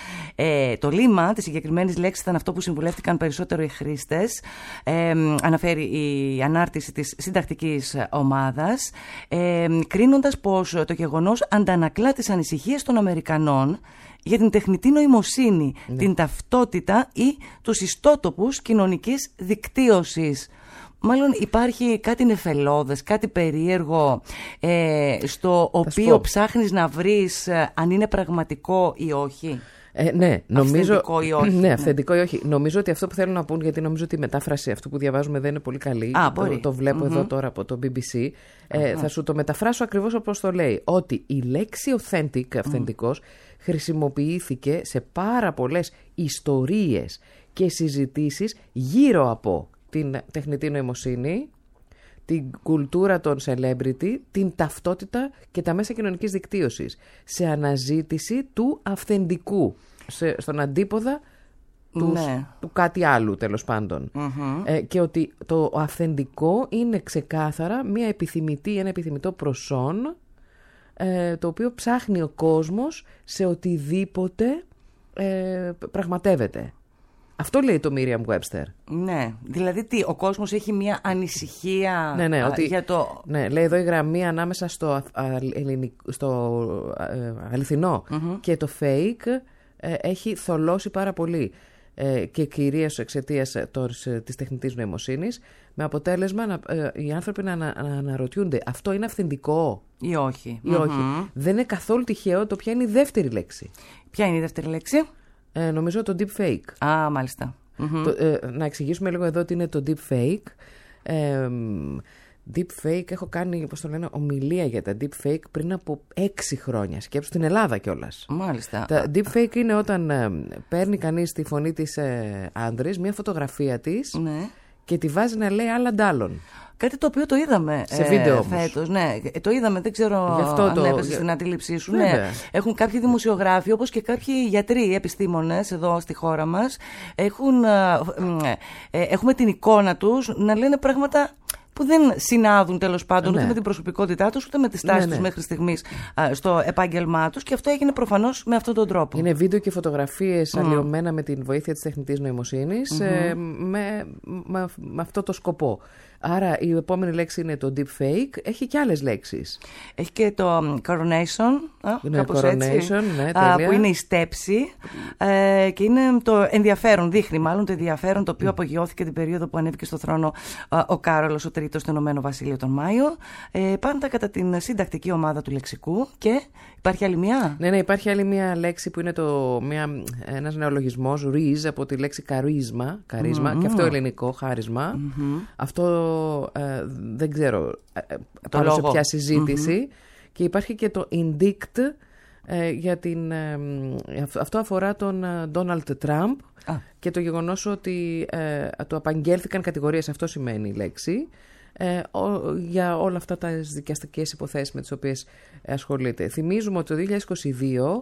ε, το λίμα της συγκεκριμένης λέξης ήταν αυτό που συμβουλεύτηκαν περισσότερο οι χρήστες. Ε, αναφέρει η ανάρτηση της συντακτικής ομάδας, ε, κρίνοντας πως το γεγονός αντανακλά τις ανησυχίες των Αμερικανών για την τεχνητή νοημοσύνη, ναι. την ταυτότητα ή τους ιστότοπους κοινωνικής δικτύωσης. Μάλλον υπάρχει κάτι νεφελώδες, κάτι περίεργο, ε, στο οποίο ψάχνεις να βρεις ε, αν είναι πραγματικό ή όχι. Ε, ναι, νομίζω, αυθεντικό ή όχι. Ναι, αυθεντικό ή όχι. Νομίζω ότι αυτό που θέλουν να πούν, γιατί νομίζω ότι η μετάφραση αυτού που διαβάζουμε δεν είναι πολύ καλή. Α, το, το βλέπω mm-hmm. εδώ τώρα από το μπι μπι σι. Ε, uh-huh. Θα σου το μεταφράσω ακριβώς όπως το λέει. Ότι η λέξη authentic, αυθεντικός, mm. χρησιμοποιήθηκε σε πάρα πολλές ιστορίες και συζητήσεις γύρω από την τεχνητή νοημοσύνη, την κουλτούρα των celebrity, την ταυτότητα και τα μέσα κοινωνικής δικτύωσης, σε αναζήτηση του αυθεντικού, σε, στον αντίποδα του, ναι. του κάτι άλλου, τέλος πάντων. Mm-hmm. Ε, και ότι το αυθεντικό είναι ξεκάθαρα μια επιθυμητή, ένα επιθυμητό προσόν, ε, το οποίο ψάχνει ο κόσμος σε οτιδήποτε ε, πραγματεύεται. Αυτό λέει το Merriam-Webster. Ναι, δηλαδή τι, ο κόσμος έχει μια ανησυχία ναι, ναι, α, ότι, για το... Ναι, λέει εδώ η γραμμή ανάμεσα στο, α, ελληνικ, στο α, αληθινό mm-hmm. και το fake ε, έχει θολώσει πάρα πολύ ε, και κυρίως εξαιτίας της τεχνητής νοημοσύνης, με αποτέλεσμα να, ε, οι άνθρωποι να, να, να αναρωτιούνται αυτό είναι αυθεντικό ή όχι. Ή όχι. Mm-hmm. Δεν είναι καθόλου τυχαίο το ποια είναι η δεύτερη λέξη. Ποια είναι η δεύτερη λέξη? Ε, νομίζω το deepfake. Α, μάλιστα. Mm-hmm. Το, ε, να εξηγήσουμε λίγο εδώ τι είναι το deepfake. Ε, deepfake, έχω κάνει, πώς το λένε, ομιλία για τα deepfake πριν από έξι χρόνια. Σκέψου στην Ελλάδα κιόλας. Μάλιστα. Τα deepfake είναι όταν ε, παίρνει κανείς τη φωνή της ε, άντρης, μια φωτογραφία της ναι. και τη βάζει να λέει άλλα ντάλλον. Κάτι το οποίο το είδαμε σε βίντεο ε, φέτος. Ναι, το είδαμε, δεν ξέρω αν το... έπεσε στην αντίληψή σου. Ναι. Έχουν κάποιοι δημοσιογράφοι, όπως και κάποιοι γιατροί, επιστήμονες εδώ στη χώρα μας, έχουν, ε, ε, έχουμε την εικόνα τους να λένε πράγματα που δεν συνάδουν τέλος πάντων ναι. ούτε με την προσωπικότητά τους, ούτε με τις τάσεις ναι, ναι. τους μέχρι στιγμής α, στο επάγγελμά τους, και αυτό έγινε προφανώς με αυτόν τον τρόπο. Είναι βίντεο και φωτογραφίες mm. αλλοιωμένα με την βοήθεια της τεχνητής νοημοσύνης mm-hmm. ε, με, με, με αυτό το σκοπό. Άρα η επόμενη λέξη είναι το deepfake. Έχει και άλλες λέξεις. Έχει και το coronation, ναι, κάπως coronation, έτσι, ναι, που είναι η στέψη ε, και είναι το ενδιαφέρον, δείχνει μάλλον το ενδιαφέρον το οποίο mm. απογειώθηκε την περίοδο που ανέβηκε στο θρόνο α, ο Κάρολος ο Τρίτος στο Ηνωμένο Βασίλειο τον Μάιο, ε, πάντα κατά την συντακτική ομάδα του λεξικού. Και υπάρχει άλλη μία. Ναι, ναι, υπάρχει άλλη μία λέξη που είναι το, μια, ένας νεολογισμός, riz, από τη λέξη καρίσμα, καρίσμα mm-hmm. και αυτό ελληνικό, χάρισμα. Mm-hmm. Αυτό Ε, δεν ξέρω ε, πάνω σε ποια συζήτηση mm-hmm. και υπάρχει και το indict ε, για την, ε, αυτό αφορά τον Ντόναλντ Τραμπ ah. και το γεγονός ότι ε, του απαγγέλθηκαν κατηγορίες, αυτό σημαίνει η λέξη, ε, ο, για όλα αυτά τα δικαστικές υποθέσεις με τις οποίες ασχολείται. Θυμίζουμε ότι το δύο χιλιάδες είκοσι δύο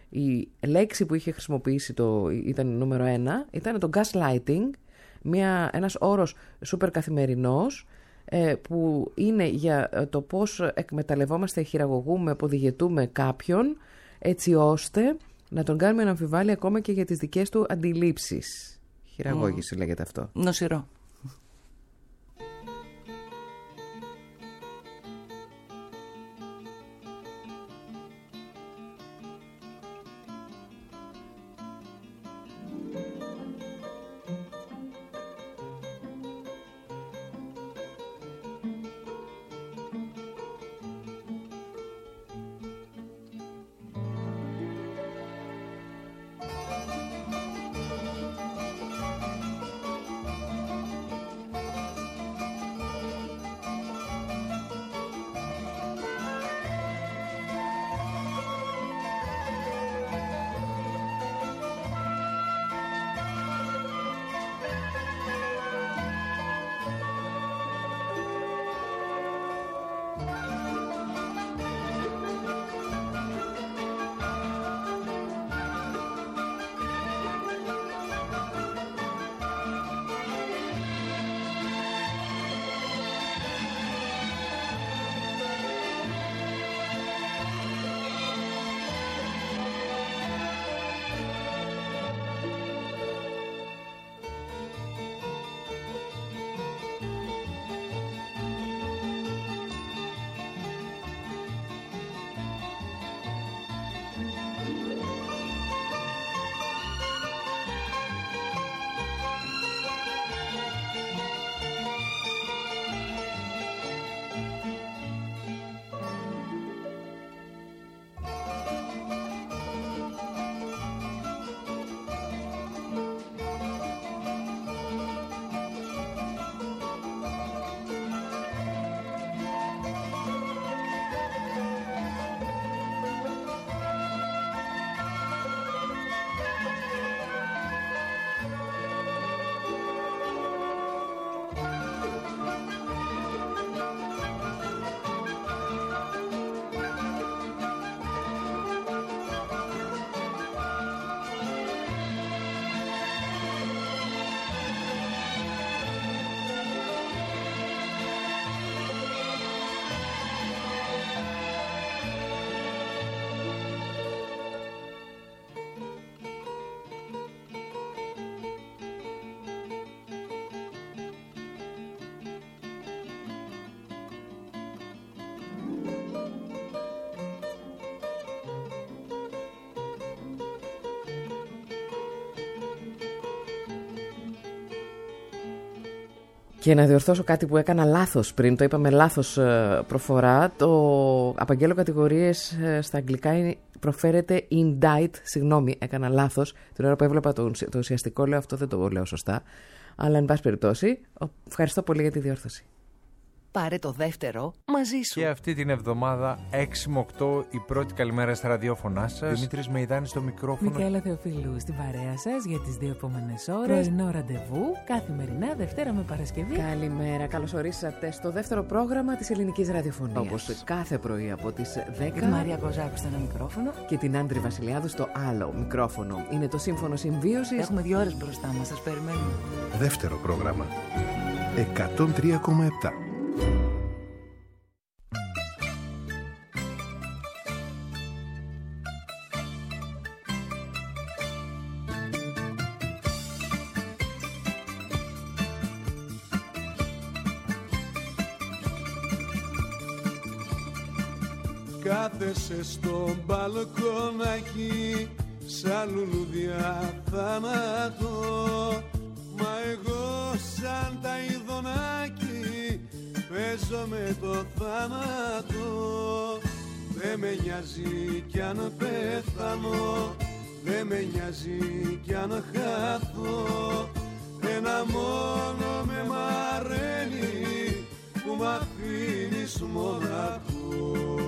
η λέξη που είχε χρησιμοποιήσει το, ήταν νούμερο ένα, ήταν το gaslighting, Μια, ένας όρος σούπερ καθημερινός ε, που είναι για το πώς εκμεταλλευόμαστε, χειραγωγούμε, αποδιγετούμε κάποιον έτσι ώστε να τον κάνουμε να αμφιβάλλει ακόμα και για τις δικές του αντιλήψεις. Χειραγώγηση mm. λέγεται αυτό. Νοσηρό. Και να διορθώσω κάτι που έκανα λάθος πριν, το είπαμε λάθος προφορά. Το απαγγέλω κατηγορίες στα αγγλικά προφέρεται indict, συγγνώμη, έκανα λάθος. Την ώρα που έβλεπα το, το ουσιαστικό λέω αυτό δεν το λέω σωστά. Αλλά εν πάση περιπτώσει, ευχαριστώ πολύ για τη διόρθωση. Πάρε το δεύτερο μαζί σου. Και αυτή την εβδομάδα έξι με οκτώ η πρώτη καλημέρα στα ραδιόφωνά σας. Δημήτρης Μεϊδάνης στο μικρόφωνο. Μικαέλα Θεοφίλου στην παρέα σας για τις δύο επόμενες ώρες. Πρωινό ραντεβού καθημερινά Δευτέρα με Παρασκευή. Καλημέρα, καλώς ορίσατε στο δεύτερο πρόγραμμα της ελληνικής ραδιοφωνίας. Όπως κάθε πρωί από τις δέκα. Την Μαρία Κοζάκου στο ένα μικρόφωνο. Και την Άντρη Βασιλιάδου στο άλλο μικρόφωνο. Είναι το Σύμφωνο Συμβίωσης. Έχουμε δύο ώρες μπροστά μας, σας περιμένουμε. Δεύτερο πρόγραμμα. εκατόν τρία κόμμα επτά. Κάθεσαι στο μπαλκόνάκι σαν λουλούδια θάνατο, μα εγώ σαν τα ειδονάκι παίζω με το θάνατο. Δε με νοιάζει κι αν πέθανω, δε με νοιάζει κι αν χάθω. Ένα μόνο με μαραίνει που μ' αφήνεις μοναχό.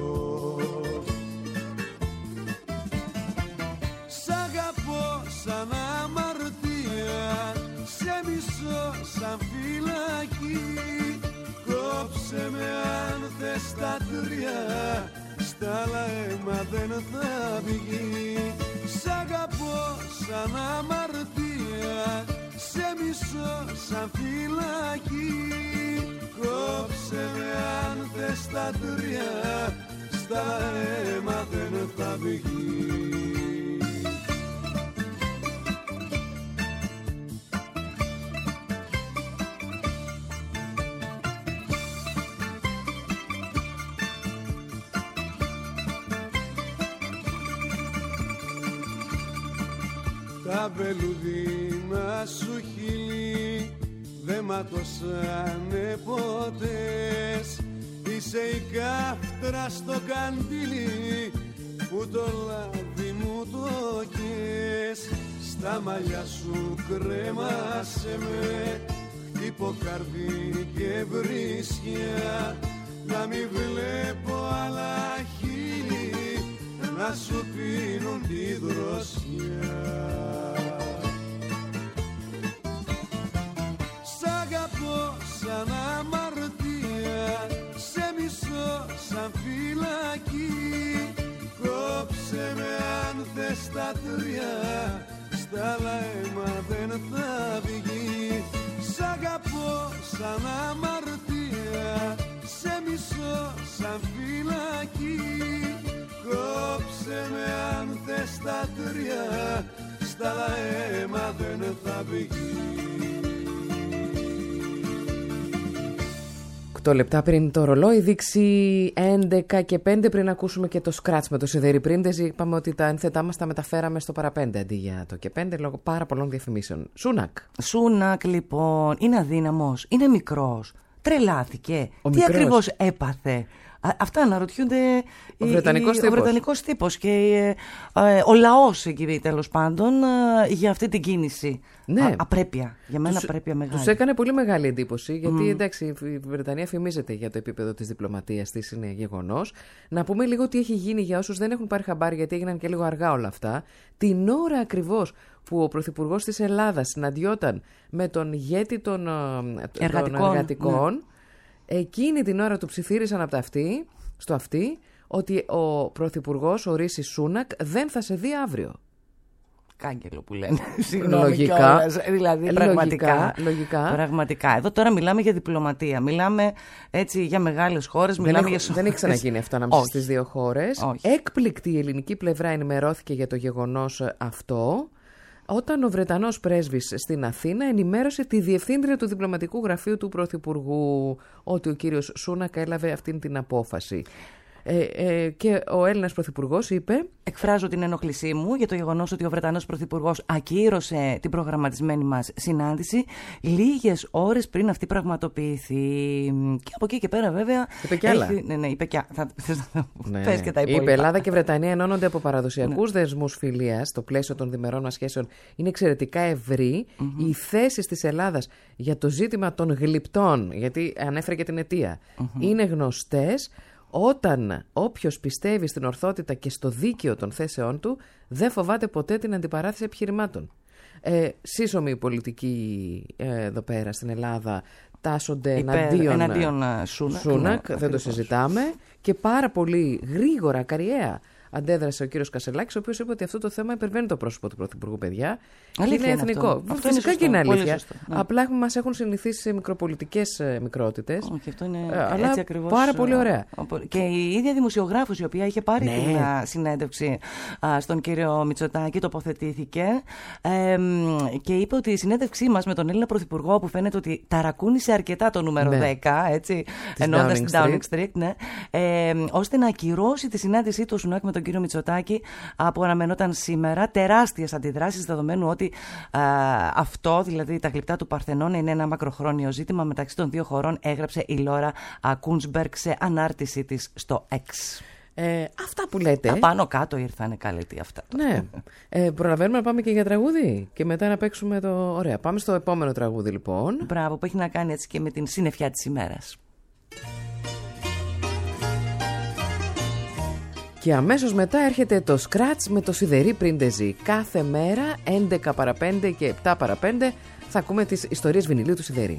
Σ' αγαπώ σαν αμαρτία, σε μισώ σαν φυλακή. Κόψε με αν θες τα τρία, στα άλλα αίμα δεν θα βγει. Σ' αγαπώ σαν αμαρτία, σε μισώ σαν φυλακή. Κόψε με αν θες τα τρία, στα αίμα δεν θα βγει. Τα βελουδίνα σου χείλη δε ματώσανε ποτέ. Είσαι η κάφτρα στο καντήλι που το λάδι μου το κες. Στα μαλλιά σου κρέμασε με, χτύπω καρδί και βρίσκια. Να μη βλέπω άλλα χείλη να σου πίνουν τη δροσιά. Σ' αγαπώ σαν αμαρτία, σε μισώ σαν φυλακή. Κόψε με αν θες τα τρία, στα άλλα αίμα δεν θα βγει. Σ' αγαπώ σαν αμαρτία, σε μισώ σαν φυλακή. Κόψε με αν θες τα τρία, στα άλλα αίμα δεν θα βγει. οκτώ λεπτά πριν το ρολόι δείξει έντεκα και πέντε, πριν ακούσουμε και το σκράτς με το Σιδέρι Πρίντεζι. Είπαμε ότι τα ένθετά μας τα μεταφέραμε στο παραπέντε αντί για το και πέντε λόγω πάρα πολλών διαφημίσεων. Σούνακ. Σούνακ λοιπόν είναι αδύναμος, είναι μικρός, τρελάθηκε. Ο Τι μικρός. ακριβώς έπαθε? Α, αυτά αναρωτιούνται ο Βρετανικός τύπος. Ο Βρετανικός τύπος και ε, ε, ο λαός εκεί τέλος πάντων ε, για αυτή την κίνηση. Ναι. Α, απρέπεια. Για μένα τους, απρέπεια μεγάλη. Τους έκανε πολύ μεγάλη εντύπωση, γιατί Mm. εντάξει, η Βρετανία φημίζεται για το επίπεδο της διπλωματίας της, είναι γεγονός. Να πούμε λίγο τι έχει γίνει για όσους δεν έχουν πάρει χαμπάρι, γιατί έγιναν και λίγο αργά όλα αυτά. Την ώρα ακριβώς που ο Πρωθυπουργός της Ελλάδας συναντιόταν με τον ηγέτη των εργατικών, των εργατικών ναι. Εκείνη την ώρα του ψιθύρισαν από τα αυτή, στο αυτή ότι ο Πρωθυπουργός, ο Ρίσι Σούνακ, δεν θα σε δει αύριο. Κάγκελο που λένε. Συγγνώμη λογικά, κιόλας. Δηλαδή, πραγματικά, λογικά, λογικά. Πραγματικά. Εδώ τώρα μιλάμε για διπλωματία. Μιλάμε έτσι για μεγάλες χώρες. Δεν, μιλάμε έχω, για... δεν έχει ξαναγίνει αυτό ανάμεσα στις δύο χώρες. Όχι. Έκπληκτη η ελληνική πλευρά ενημερώθηκε για το γεγονός αυτό, όταν ο Βρετανός πρέσβης στην Αθήνα ενημέρωσε τη διευθύντρια του διπλωματικού γραφείου του Πρωθυπουργού ότι ο κύριος Σούνακ έλαβε αυτή την απόφαση. Ε, ε, και ο Έλληνας Πρωθυπουργός είπε: εκφράζω την ενόχλησή μου για το γεγονός ότι ο Βρετανός Πρωθυπουργός ακύρωσε την προγραμματισμένη μας συνάντηση λίγες ώρες πριν αυτή πραγματοποιηθεί. Και από εκεί και πέρα, βέβαια. Είπε κι άλλα. Έχει, ναι, ναι, είπε κι άλλα. Ναι, πες και τα υπόλοιπα. Είπε: Ελλάδα και Βρετανία ενώνονται από παραδοσιακούς ναι. δεσμούς φιλίας στο πλαίσιο των διμερών μας σχέσεων. Είναι εξαιρετικά ευρύ. Mm-hmm. Οι θέσεις της Ελλάδας για το ζήτημα των γλυπτών, γιατί ανέφερε και την αιτία, mm-hmm. είναι γνωστές. Όταν όποιος πιστεύει στην ορθότητα και στο δίκαιο των θέσεών του, δεν φοβάται ποτέ την αντιπαράθεση επιχειρημάτων. Ε, σύσσωμοι πολιτικοί ε, εδώ πέρα στην Ελλάδα τάσσονται Υπέρ, εναντίον, εναντίον Σούνακ, Σούνακ ναι, δεν το συζητάμε, και πάρα πολύ γρήγορα, ακαριέα αντέδρασε ο κύριος Κασελάκης, ο οποίος είπε ότι αυτό το θέμα υπερβαίνει το πρόσωπο του Πρωθυπουργού, παιδιά. Αλήθεια, είναι εθνικό. Αυτό. Αυτό Φυσικά είναι και είναι αλήθεια. Σωστό, ναι. Απλά μας έχουν συνηθίσει σε μικροπολιτικές μικρότητες. Όχι, αυτό είναι ε, αλλά έτσι ακριβώς. Πάρα πολύ ωραία. Και η ίδια δημοσιογράφος, η οποία είχε πάρει ναι. την α, συνέντευξη α, στον κύριο Μητσοτάκη, τοποθετήθηκε ε, και είπε ότι η συνέντευξή μας με τον Έλληνα Πρωθυπουργό, που φαίνεται ότι ταρακούνησε αρκετά το νούμερο ναι. δέκα, έτσι, εννοώντας την Downing Street, ναι, ε, ώστε να ακυρώσει τη συνάντησή του Σουνάκ με τον κύριο Μητσοτάκη, που αναμενόταν σήμερα. Τεράστιες αντιδράσεις, δεδομένου ότι α, αυτό, δηλαδή τα γλυπτά του Παρθενών, είναι ένα μακροχρόνιο ζήτημα μεταξύ των δύο χωρών, έγραψε η Λόρα Κούντσμπεργκ σε ανάρτησή της στο X. Ε, αυτά που λέτε. Απάνω κάτω ήρθανε καλετή αυτά. Ναι. Ε, προλαβαίνουμε να πάμε και για τραγούδι και μετά να παίξουμε το. Ωραία. Πάμε στο επόμενο τραγούδι, λοιπόν. Μπράβο, που έχει να κάνει έτσι και με την συννεφιά της ημέρας. Και αμέσως μετά έρχεται το Scratch με το Σιδερή Πρίντεζι. Κάθε μέρα έντεκα παρά πέντε και επτά παρά πέντε θα ακούμε τις ιστορίες βινιλίου του Σιδερή.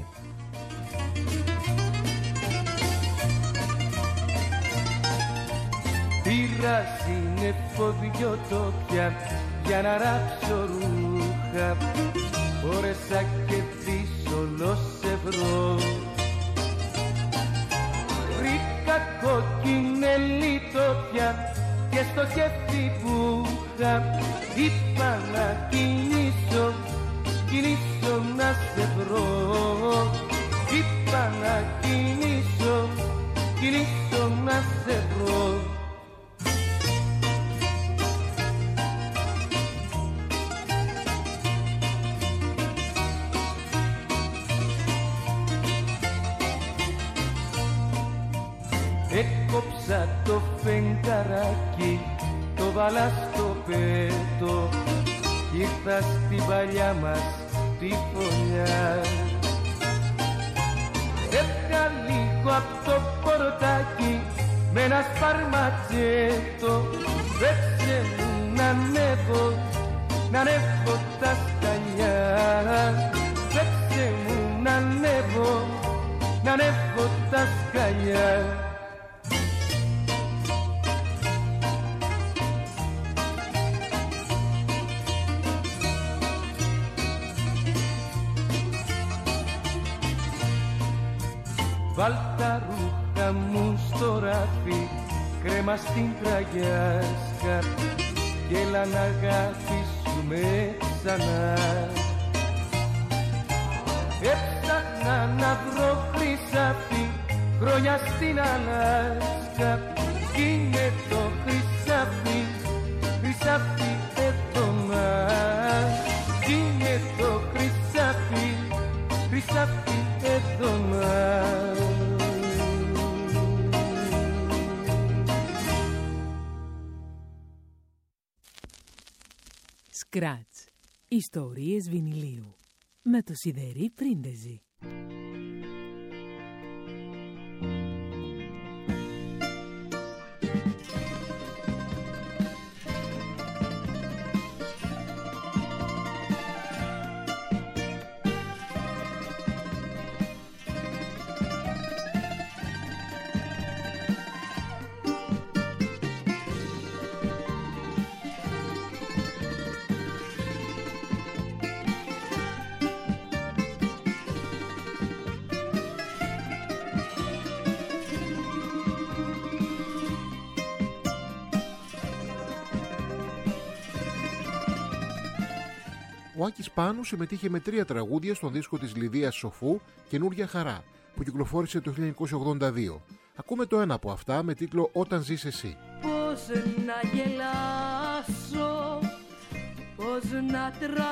Πήρα σύννεφο δυο τόπια για να ράψω ρούχα. Φόρεσα και δύσκολο σε βρω. Βρήκα κοκκινέλη τόπια και στο χέρι που είχα. Είπα να κινήσω, κινήσω να σε βρω. Είπα να κινήσω, κινήσω να σε βρω. Έκοψα το φεγγαράκι, το βάλα στο πέτο κι ήρθα στην παλιά μας τη φωλιά. Έφυγα λίγο απ' το πορτάκι με ένα σπαρματζέτο. Πέτσε μου να ανέβω, να ανέβω τα σκαλιά. Πέτσε μου να ανέβω, να ανέβω τα σκαλιά. Βάλ' τα ρούχα μου στο ράφι, κρέμα στην τραγιάσκα κι έλα να αγαπήσουμε ξανά. Έψαχνα να βρω χρυσάφι, χρόνια στην Αλάσκα κι είναι το χρυσάφι, χρυσάφι εδώ μας. Κι είναι το χρυσάφι, χρυσάφι εδώ μας. Scratch. Ιστορίες βινιλίου. Με το Σιδερή Πρίντεζι. Ο Άκης Πάνου συμμετείχε με τρία τραγούδια στον δίσκο της Λιδίας Σοφού «Καινούρια Χαρά», που κυκλοφόρησε το χίλια εννιακόσια ογδόντα δύο. Ακούμε το ένα από αυτά με τίτλο «Όταν ζεις εσύ». Πώς να γελάσω, πώς να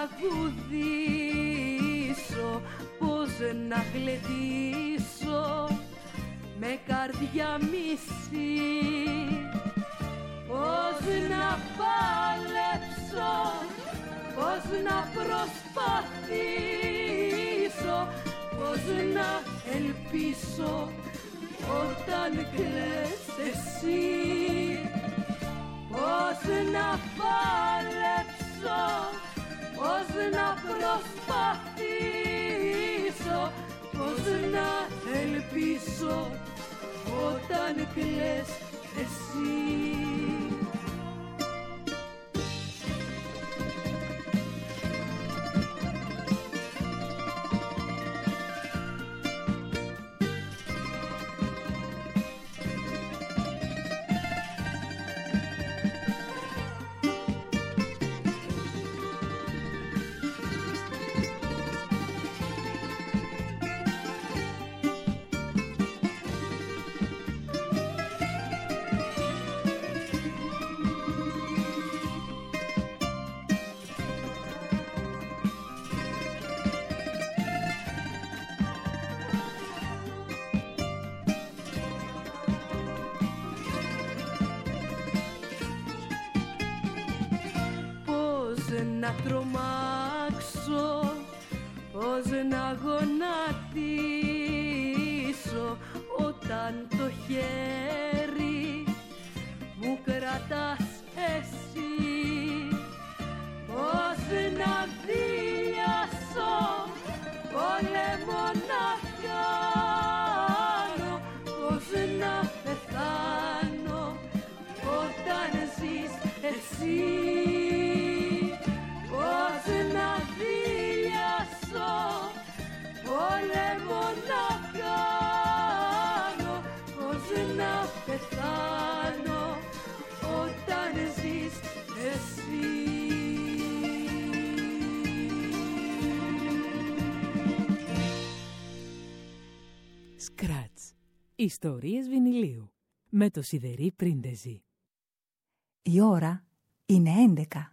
τραγουδήσω, πώς να γλεντήσω με καρδιά μισή, πώς να παλέψω, πώς να προσπαθήσω, πώς να ελπίσω όταν κλαις εσύ, πώς να παλέψω, πώς να προσπαθήσω, πώς να ελπίσω όταν κλαις εσύ. Να τρομάξω, πώς να γονατίσω όταν το χέρι μου κρατάς εσύ, πώς να δηλιάσω, πόλεμο να κάνω, πώς να πεθάνω όταν ζεις εσύ, πώς να δηλιάσω, πόλεμο να κάνω, πώς να πεθάνω όταν ζεις εσύ. Σκράτς. Ιστορίες βινιλίου. Με το Σιδερή Πρίντεζη. Η ώρα είναι έντεκα.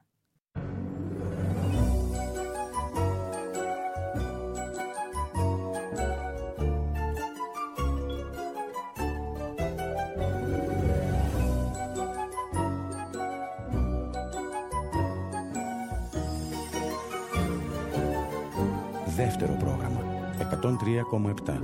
Δεύτερο πρόγραμμα. εκατόν τρία κόμμα επτά.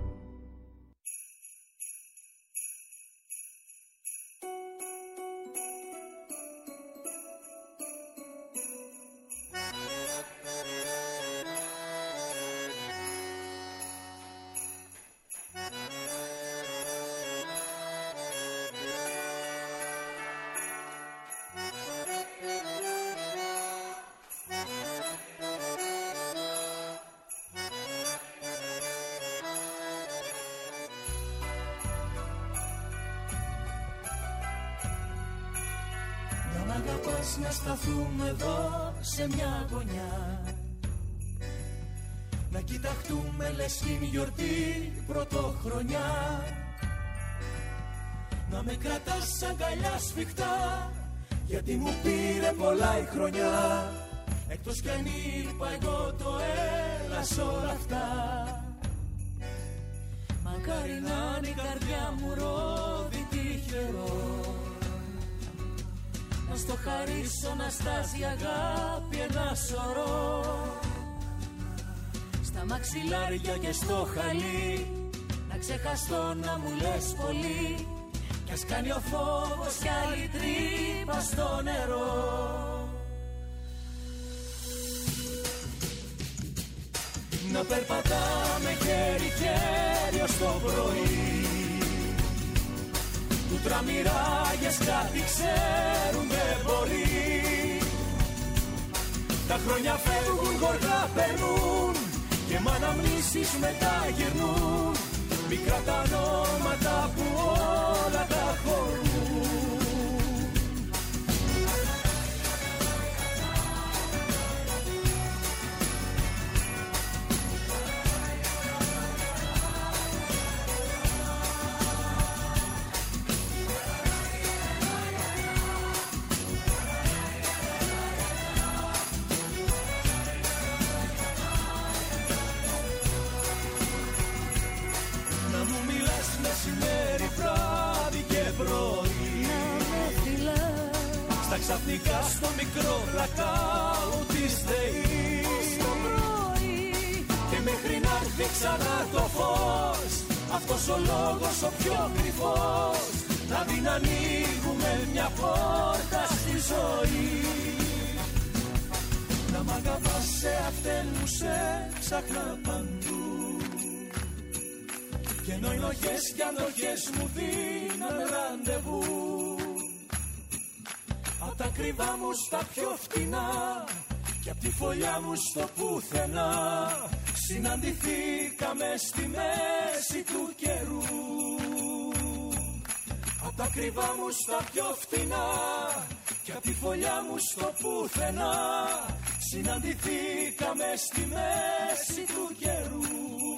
Να σταθούμε εδώ σε μια γωνιά, να κοιταχτούμε λες την γιορτή πρωτοχρονιά, να με κρατάς αγκαλιά σφιχτά, γιατί μου πήρε πολλά η χρονιά, εκτός κι αν είπα εγώ το έλα σ' όλα αυτά. Μακάρι να είναι η καρδιά μου ρόδι τυχερό, να στο χαρίσω να στάζει αγάπη ένα σωρό, στα μαξιλάρια και στο χαλί, να ξεχαστώ να μου λες πολύ, κι ας κάνει ο φόβος κι άλλη τρύπα στο νερό. Να περπατάμε χέρι-χέρι ως το πρωί, που τραμμυράγες κάτι ξέρουν δεν μπορεί. Τα χρόνια φεύγουν, γοργά περνούν, και μ' αναμνήσεις μετά γυρνούν, μικρά τα ονόματα που όλα τα χωρούν. ξαφνικά στο μικρό blackout της ΔΕΗ. Στο πρωί και μέχρι να έρθει ξανά το φως, αυτός ο λόγος ο πιο κρυφός, να μην ανοίγουμε μια πόρτα στη ζωή. Να μ' αγαπάς σε αυτήν μου σε ψάχνα παντού, και ενώ οι νοχές κι ανοχές μου δίνανε ραντεβού, απ' τα κρυβά μου στα πιο φτηνά και απ' τη φωλιά μου στο πουθενά, συναντηθήκαμε στη μέση του καιρού. Απ' τα κρυβά μου στα πιο φτηνά και απ' τη φωλιά μου στο πουθενά, συναντηθήκαμε στη μέση του καιρού.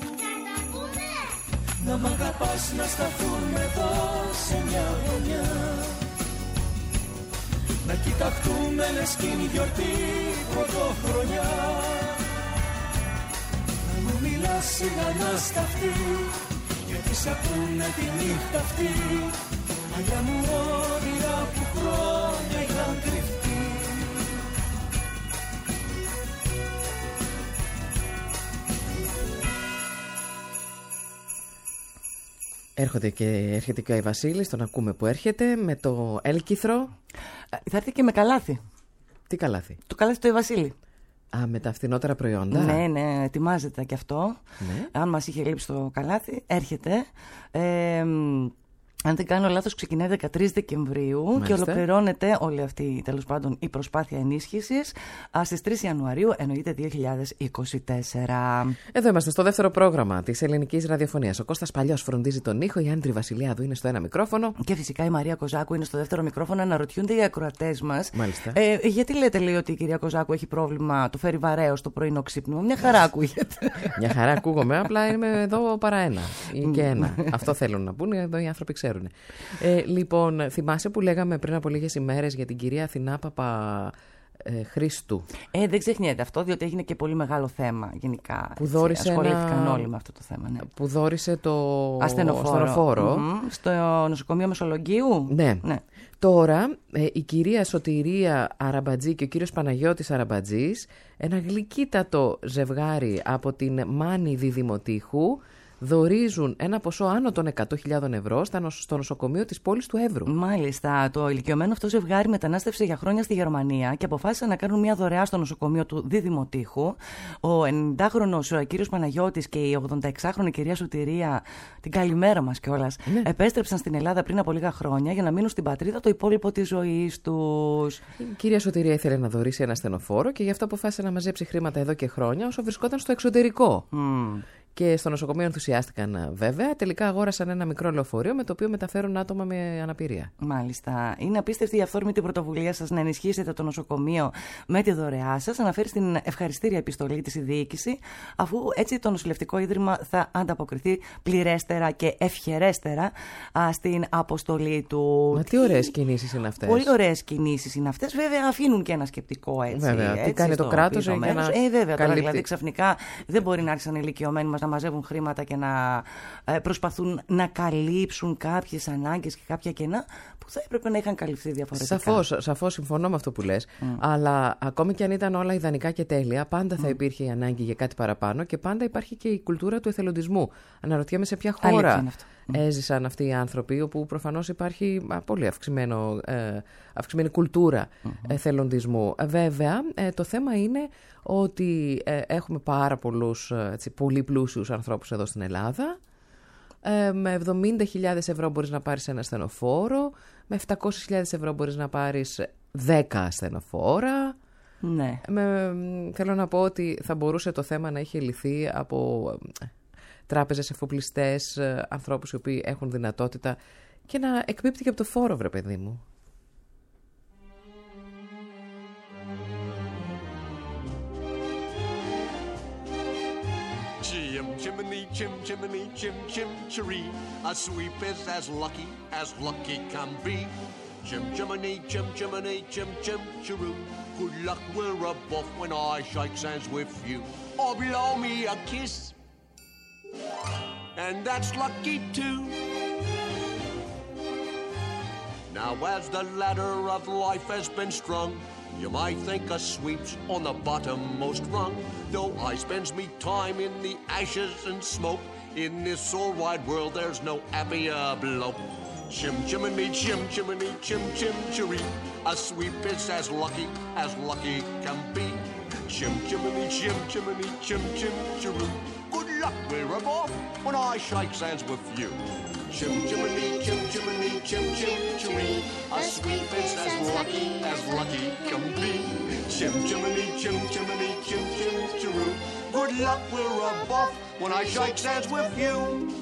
Να μ' αγαπάς, να σταθούμε εδώ σε μια γωνιά, να κοιταχτούμε λες κι είναι γιορτή πρωτοχρονιά. Να μου μιλάς σιγανά στα αυτή, γιατί σ' ακούνε τη νύχτα αυτή, μαλλιά μου όνειρα που χρόνια είχαν κρυφτεί. Έρχονται και, έρχεται και ο Βασίλης, τον ακούμε που έρχεται, με το έλκυθρο. Θα έρθει και με καλάθι. Τι καλάθι? Το καλάθι του Βασίλη. Α, με τα φθηνότερα προϊόντα. Ναι, ναι, ετοιμάζεται και αυτό. Ναι. Αν μας είχε λείψει το καλάθι, έρχεται. Ε, αν δεν κάνω λάθος, ξεκινάει δεκατρείς Δεκεμβρίου. Μάλιστα. Και ολοκληρώνεται όλη αυτή, τέλος πάντων, η προσπάθεια ενίσχυσης στις τρεις Ιανουαρίου, εννοείται δύο χιλιάδες είκοσι τέσσερα. Εδώ είμαστε στο δεύτερο πρόγραμμα της ελληνικής ραδιοφωνίας. Ο Κώστας Παλιός φροντίζει τον ήχο, η Άντρη Βασιλιάδου είναι στο ένα μικρόφωνο. Και φυσικά η Μαρία Κοζάκου είναι στο δεύτερο μικρόφωνο. Αναρωτιούνται οι ακροατές μας. Μάλιστα. Ε, γιατί λέτε, λέει, ότι η κυρία Κοζάκου έχει πρόβλημα, το φέρει βαρέω στο πρωινό ξύπνημα? Μια χαρά ακούγεται. Μια χαρά ακούγομαι, απλά είμαι εδώ παρά ένα ή και ένα. Αυτό θέλουν να πούνε, εδώ οι άνθρωποι ξέρουν. Ε, λοιπόν, θυμάσαι που λέγαμε πριν από λίγες ημέρες για την κυρία Αθηνά Παπα ε, Χρήστου? Ε, δεν ξεχνιέται αυτό, διότι έγινε και πολύ μεγάλο θέμα γενικά. Που δώρισε ασχολήθηκαν ένα... όλοι με αυτό το θέμα. Ναι. Που δώρισε το ασθενοφόρο. ασθενοφόρο. Mm-hmm. Στο νοσοκομείο Μεσολογγίου. Ναι. ναι. Τώρα ε, η κυρία Σωτηρία Αραμπατζή και ο κύριος Παναγιώτης Αραμπατζής, ένα γλυκύτατο ζευγάρι από την Μάνη Διδημοτήχου, δωρίζουν ένα ποσό άνω των εκατό χιλιάδες ευρώ στο νοσοκομείο της πόλης του Εύρου. Μάλιστα. Το ηλικιωμένο αυτό ζευγάρι μετανάστευσε για χρόνια στη Γερμανία και αποφάσισαν να κάνουν μια δωρεά στο νοσοκομείο του Διδημοτήχου. Ο ενενηντάχρονος ο κύριος Παναγιώτης και η ογδονταεξάχρονη κυρία Σωτηρία, την καλημέρα μας κιόλας, ναι. επέστρεψαν στην Ελλάδα πριν από λίγα χρόνια για να μείνουν στην πατρίδα το υπόλοιπο της ζωής τους. Η κυρία Σωτηρία ήθελε να δωρήσει ένα ασθενοφόρο και γι' αυτό αποφάσισε να μαζέψει χρήματα εδώ και χρόνια όσο βρισκόταν στο εξωτερικό. Mm. Και στο νοσοκομείο ενθουσιάστηκαν βέβαια. Τελικά αγόρασαν ένα μικρό λεωφορείο με το οποίο μεταφέρουν άτομα με αναπηρία. Μάλιστα. Είναι απίστευτη η αυθόρμητη πρωτοβουλία σας να ενισχύσετε το νοσοκομείο με τη δωρεά σας. Αναφέρει στην ευχαριστήρια επιστολή της η διοίκηση, αφού έτσι το νοσηλευτικό ίδρυμα θα ανταποκριθεί πληρέστερα και ευχερέστερα α, στην αποστολή του. Μα τι ωραίες κινήσεις είναι αυτές. Πολύ ωραίες κινήσεις είναι αυτές. Βέβαια, αφήνουν και ένα σκεπτικό έτσι. Βέβαια. έτσι τι κάνει το κράτος για να. Ε, βέβαια. Τώρα, δηλαδή, ξαφνικά δεν μπορεί να άρχισαν οι ηλικιωμένοι μας να μαζεύουν χρήματα και να ε, προσπαθούν να καλύψουν κάποιες ανάγκες και κάποια κενά που θα έπρεπε να είχαν καλυφθεί διαφορετικά. Σαφώς, σαφώς συμφωνώ με αυτό που λες. Mm. Αλλά ακόμη και αν ήταν όλα ιδανικά και τέλεια, πάντα θα mm. υπήρχε η ανάγκη για κάτι παραπάνω και πάντα υπάρχει και η κουλτούρα του εθελοντισμού. Αναρωτιέμαι σε ποια χώρα έζησαν αυτοί οι άνθρωποι, όπου προφανώς υπάρχει πολύ αυξημένο, ε, αυξημένη κουλτούρα mm-hmm. εθελοντισμού. Βέβαια, ε, το θέμα είναι ότι ε, έχουμε πάρα πολλούς έτσι, πολύ πλούσιους ανθρώπους εδώ στην Ελλάδα. Ε, με εβδομήντα χιλιάδες ευρώ μπορείς να πάρεις ένα ασθενοφόρο, με επτακόσιες χιλιάδες ευρώ μπορείς να πάρεις δέκα ασθενοφόρα. Ναι. Με, θέλω να πω ότι θα μπορούσε το θέμα να είχε λυθεί από τράπεζες, εφοπλιστές, ανθρώπους οι οποίοι έχουν δυνατότητα και να εκπίπτει και από το φόρο, βρε παιδί μου. Chim chimney, chim chimney, chim chim chiree. A sweep is as lucky as lucky can be. Chim chimney, chim chimney, chim chim chiroo. Good luck we're above when I shake hands with you. Or blow me a kiss, and that's lucky too. Now as the ladder of life has been strung, you might think a sweep's on the bottommost rung. Though I spends me time in the ashes and smoke, in this all wide world there's no happier bloke. Chim chimney, chim chimney, chim chim chiree. A sweep is as lucky as lucky can be. Chim chimney, chim chimney, chim chim chiree. Good luck, we're off when I shake hands with you. Chim chimney, chim chimney, chim chim chiree. A sweep is as lucky as lucky can be. Chim chimney, chim chimney, chim chim chiree. Good luck, we're off when I shake hands with you.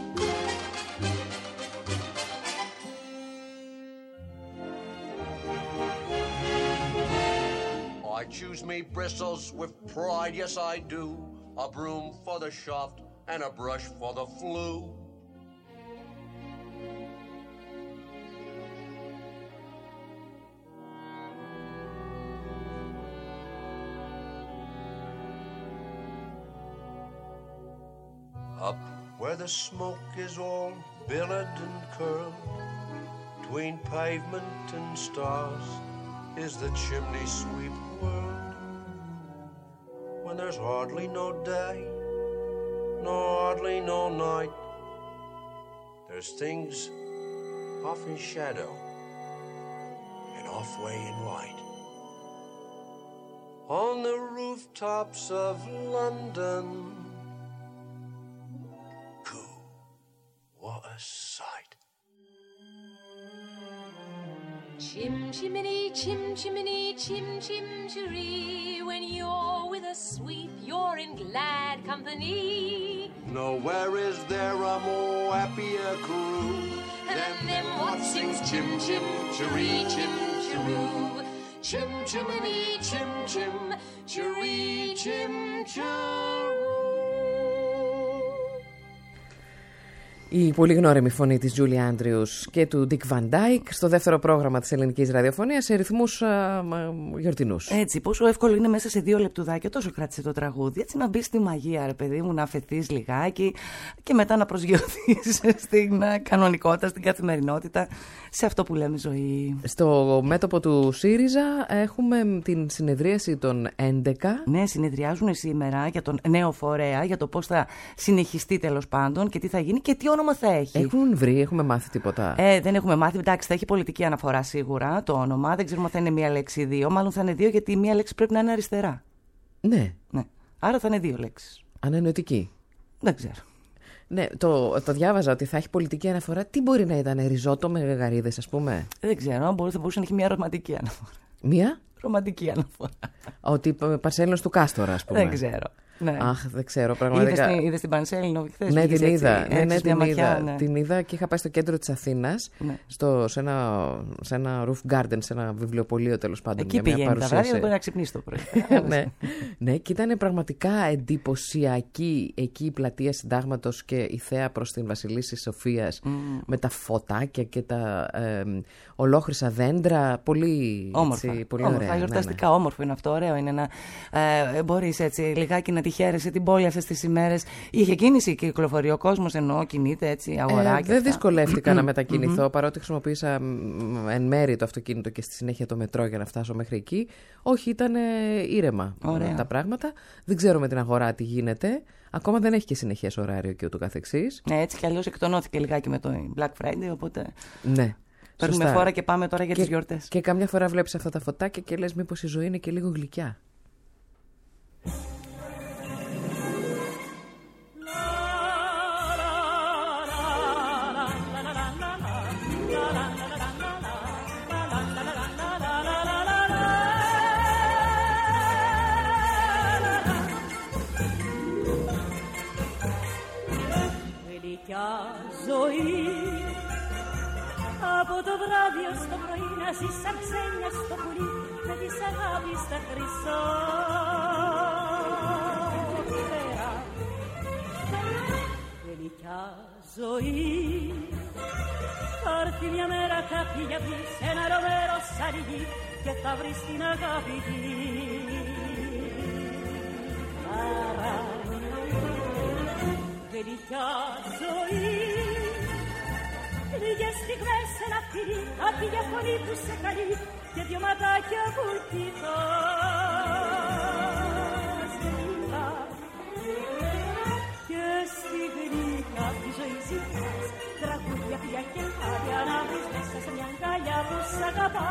I choose me bristles with pride, yes I do. A broom for the shaft and a brush for the flue. Up where the smoke is all billowed and curled, between pavement and stars is the chimney sweep world. When there's hardly no day, nor hardly no night, there's things off in shadow and off way in light. On the rooftops of London, coo, what a sight. Chim chimney, chim chimney, chim chim chiree. When you're with a sweep, you're in glad company. Nowhere is there a more happier crew than them what sings chim chim chiree, chim chiroo. Chim chimney, chim chim chiree, chim chiroo. Η πολύ γνώριμη φωνή της Julie Andrews και του Dick Van Dyke στο δεύτερο πρόγραμμα της ελληνικής ραδιοφωνίας σε ρυθμούς α, γιορτινούς. Έτσι, πόσο εύκολο είναι μέσα σε δύο λεπτουδάκια, τόσο κράτησε το τραγούδι. Έτσι να μπει στη μαγεία, ρε παιδί μου, να αφαιθείς λιγάκι και μετά να προσγειωθείς στην κανονικότητα, στην καθημερινότητα, σε αυτό που λέμε ζωή. Στο μέτωπο του ΣΥΡΙΖΑ έχουμε την συνεδρίαση των έντεκα. Ναι, συνεδριάζουν σήμερα για τον νέο φορέα, για το πώς θα συνεχιστεί τέλος πάντων και τι θα γίνει και τι όνομα θα έχει. Έχουν βρει, έχουμε μάθει τίποτα? Ε, δεν έχουμε μάθει. Εντάξει, θα έχει πολιτική αναφορά σίγουρα το όνομα. Δεν ξέρουμε αν θα είναι μία λέξη ή δύο. Μάλλον θα είναι δύο, γιατί μία λέξη πρέπει να είναι αριστερά. Ναι. ναι. Άρα θα είναι δύο λέξεις. Ανανεωτική. Δεν ξέρω. Ναι, το, το διάβαζα ότι θα έχει πολιτική αναφορά. Τι μπορεί να ήταν, ριζότο με γαρίδες, ας πούμε? Δεν ξέρω. Μπορεί, θα μπορούσε να έχει μία ρομαντική αναφορά. Μία? Ρομαντική αναφορά. Ότι Παρσέλινος του Κάστορα, ας πούμε. Δεν ξέρω. Ναι. Αχ, δεν ξέρω πραγματικά. Είδες, είδες την Πανσέλινο χθες? Ναι, την είδα. Έτσι, ναι, ναι, την, ματιά, είδα. Ναι. την είδα και είχα πάει στο κέντρο της Αθήνας, ναι. στο, σε, ένα, σε ένα roof garden, σε ένα βιβλιοπωλείο τέλος πάντων. Εκεί πηγαίνει τα βράδια, δεν μπορεί να ξυπνήσει το πρωί. ναι. ναι, και ήταν πραγματικά εντυπωσιακή εκεί η πλατεία Συντάγματος και η θέα προς την Βασιλίσση Σοφίας, mm. με τα φωτάκια και τα ε, ολόχρυσα δέντρα. Πολύ, όμορφα. Έτσι, πολύ όμορφα, ωραία. γιορταστικά, ναι, ναι. όμορφο είναι αυτό, ωραίο είναι να ε, μπορείς έτσι λιγάκι να τη χαίρεσαι την πόλη αυτές τις ημέρες. Είχε κίνηση, κυκλοφορεί ο κόσμος, εννοώ, κινείται έτσι, αγορά ε, και δεν αυτά. δυσκολεύτηκα να μετακινηθώ, παρότι χρησιμοποίησα εν μέρη το αυτοκίνητο και στη συνέχεια το μετρό για να φτάσω μέχρι εκεί. Όχι, ήταν ήρεμα ωραία. τα πράγματα. Δεν ξέρω με την αγορά τι γίνεται. Ακόμα δεν έχει και συνεχές ωράριο και ούτω καθεξής. Ναι, έτσι κι αλλιώς εκτονώθηκε λιγάκι με το Black Friday, οπότε... Ναι. Παίρνουμε φόρα και πάμε τώρα για και, τις γιορτές. Και καμιά φορά βλέπεις αυτά τα φωτάκια και λες μήπως η ζωή είναι και λίγο γλυκιά. Ζωή από το βράδυ ως το πρωί να ζεις σαν ξένια στο πουλί με τις αγάπης τα χρυσά φτερά. Γλυκιά ζωή θα έρθει μια μέρα κάποια βρει σε ένα ρομέρο σαν γη και θα βρεις την αγάπη Άρα γλυκιά ζωή λίγες στιγμές ένα φιλί, άπηγια φωνή που σε καλεί και δυο ματάκια που κοιτάς γλυκά. Και στη γλυκά τη ζωή ζητάς τραγούδια, φιλιά και χάδια να βρεις μέσα σε μια αγκαλιά που σ' αγαπά.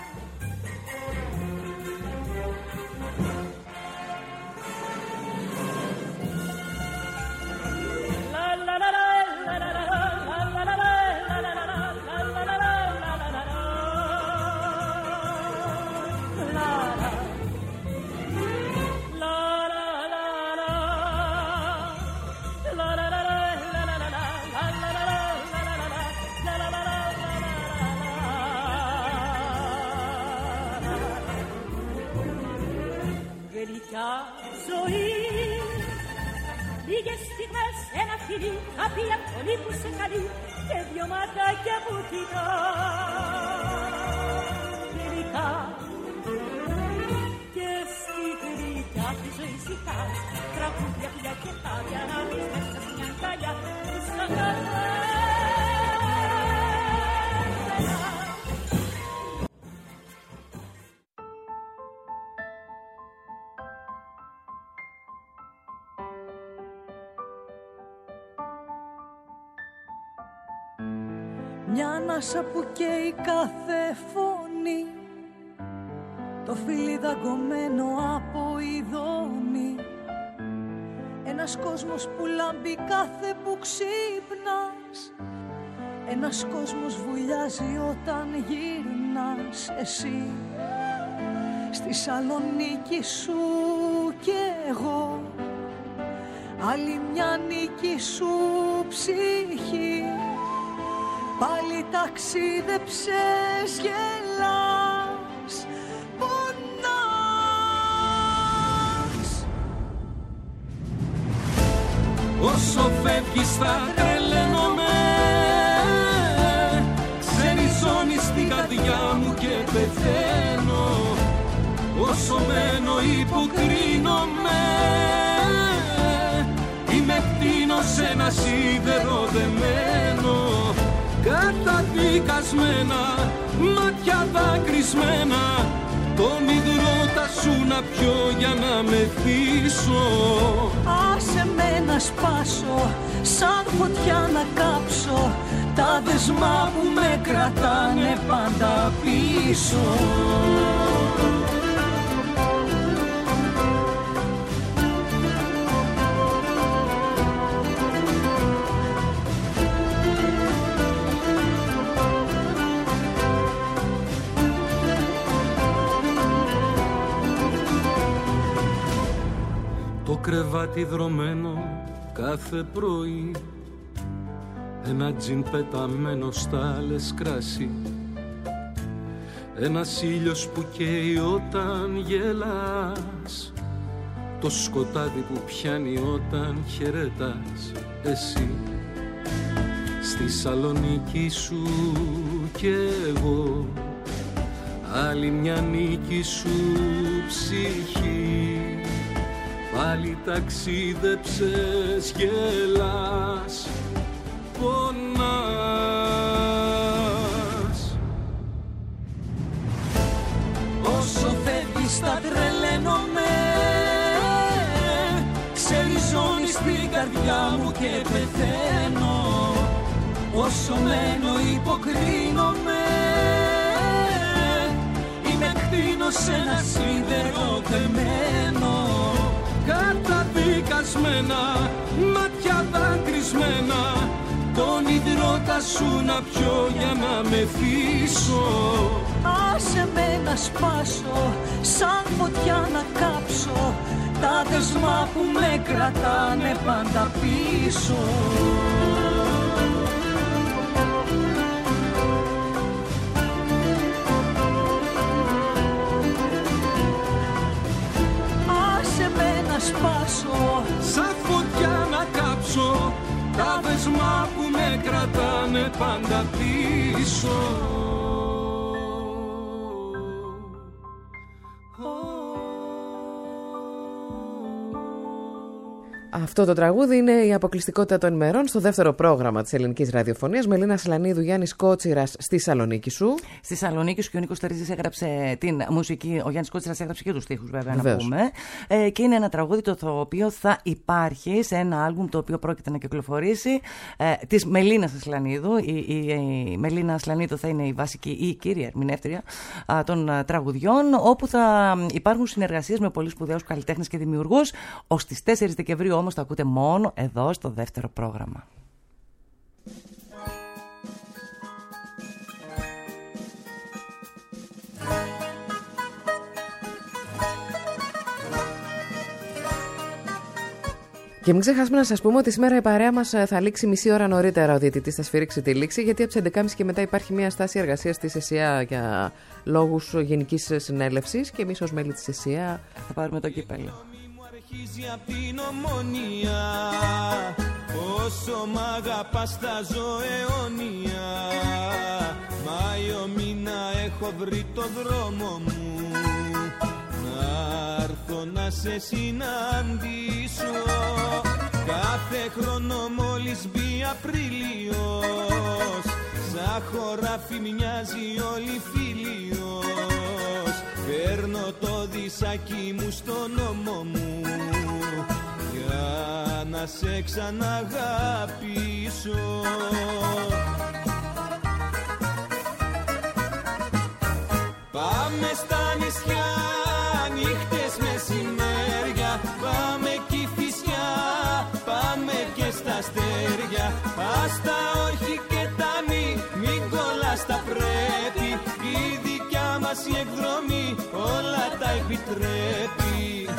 Ζωή, λίγες στιγμές ένα φιλί, άπια φωνή που σε καλεί και δυο ματάκια που κοιτά γλυκά. Και στη γλυκιά τη ζωή ζητάς τραγούδια, φιλιά και χάδια να βρεις μέσα σε μια αγκαλιά που σ' αγαπά. Μια ανάσα που καίει κάθε φωνή, το φιλί δαγκωμένο από ειδώνει. Ένας κόσμος που λάμπει κάθε που ξύπνας, ένας κόσμος βουλιάζει όταν γυρνάς. Εσύ στη Σαλονίκη σου κι εγώ, άλλη μια νίκη σου ψυχή. Πάλι ταξίδεψες, γελάς, πονάς. Όσο φεύγεις θα τρελαίνομαι, ξεριζώνεις στην καρδιά μου και πεθαίνω. Όσο μένω υποκρίνομαι, είμαι κτίνος σε ένα σίδερο δεμένο. Καταδικασμένα, μάτια δάκρυσμένα, τον υδρότα σου να πιω για να με θύσω. Άσε με να σπάσω, σαν φωτιά να κάψω τα δεσμά που με κρατάνε πάντα πίσω. Κρεβάτι δρωμένο κάθε πρωί, ένα τζιν πεταμένο στάλες κράσι, ένας ήλιος που καίει όταν γελάς, το σκοτάδι που πιάνει όταν χαιρετάς. Εσύ στη Σαλονίκη σου κι εγώ, άλλη μια νίκη σου ψυχή. Πάλι ταξίδεψες, γελάς, πονάς. Όσο φεύγεις θα τρελαίνομαι, ξεριζώνεις την καρδιά μου και πεθαίνω. Όσο μένω υποκρίνομαι, είμαι κτίνος σε ένα σίδερο δεμένο. Καταδικασμένα, μάτια δάκρυσμένα, τον υδρότα σου να πιω για να με θύσω. Άσε με να σπάσω, σαν φωτιά να κάψω τα δεσμά που με κρατάνε πάντα πίσω. Σπάσω, σαν φωτιά να κάψω τα δεσμά που με κρατάνε πάντα πίσω. Αυτό το τραγούδι είναι η αποκλειστικότητα των ημερών στο δεύτερο πρόγραμμα της ελληνικής ραδιοφωνίας. Μελίνα Σλανίδου, Γιάννης Κότσιρας στη Σαλονίκη σου. Στη Σαλονίκη σου και ο Νίκος Τερίζης έγραψε την μουσική. Ο Γιάννης Κότσιρας έγραψε και τους στίχους, βέβαια, Βεβαίως. να πούμε. Ε, και είναι ένα τραγούδι το οποίο θα υπάρχει σε ένα άλμπουμ το οποίο πρόκειται να κυκλοφορήσει ε, της Μελίνας Σλανίδου. Η, η, η Μελίνα Σλανίδου θα είναι η βασική ή η κύρια ερμηνεύτρια α, των α, τραγουδιών, όπου θα υπάρχουν συνεργασίες με πολύ σπουδαίους καλλιτέχνες και δημιουργούς. Ως τις τέσσερις Δεκεμβρίου όμως το ακούτε μόνο εδώ στο δεύτερο πρόγραμμα. Και μην ξεχάσουμε να σας πούμε ότι σήμερα η παρέα μας θα λήξει μισή ώρα νωρίτερα. Ο διαιτητής θα σφυρίξει τη λήξη, γιατί από τις έντεκα και μισή και μετά υπάρχει μια στάση εργασίας της ΕΣΥΑ για λόγους γενικής συνέλευσης και εμείς ως μέλη της ΕΣΥΑ θα πάρουμε το κύπελλο. Αρχίζει απ' την Ομόνια, όσο μ' αγαπάς θα ζω αιώνια. Μάιο μήνα έχω βρει το δρόμο μου, να έρθω να σε συναντήσω. Κάθε χρόνο μόλις μπει Απρίλιος, σαν χωράφι μοιάζει όλη φίλιος. Παίρνω το δισάκι μου στον ώμο μου για να σε ξαναγαπήσω. Πάμε στα νησιά, νύχτες μεσημέρια, πάμε Κηφισιά, πάμε και στα αστέρια. Ας τα όχι και τα μη, μην κολλάς τα πρέπει, η δικιά μας η εκδρομή όλα τα επιτρέπει.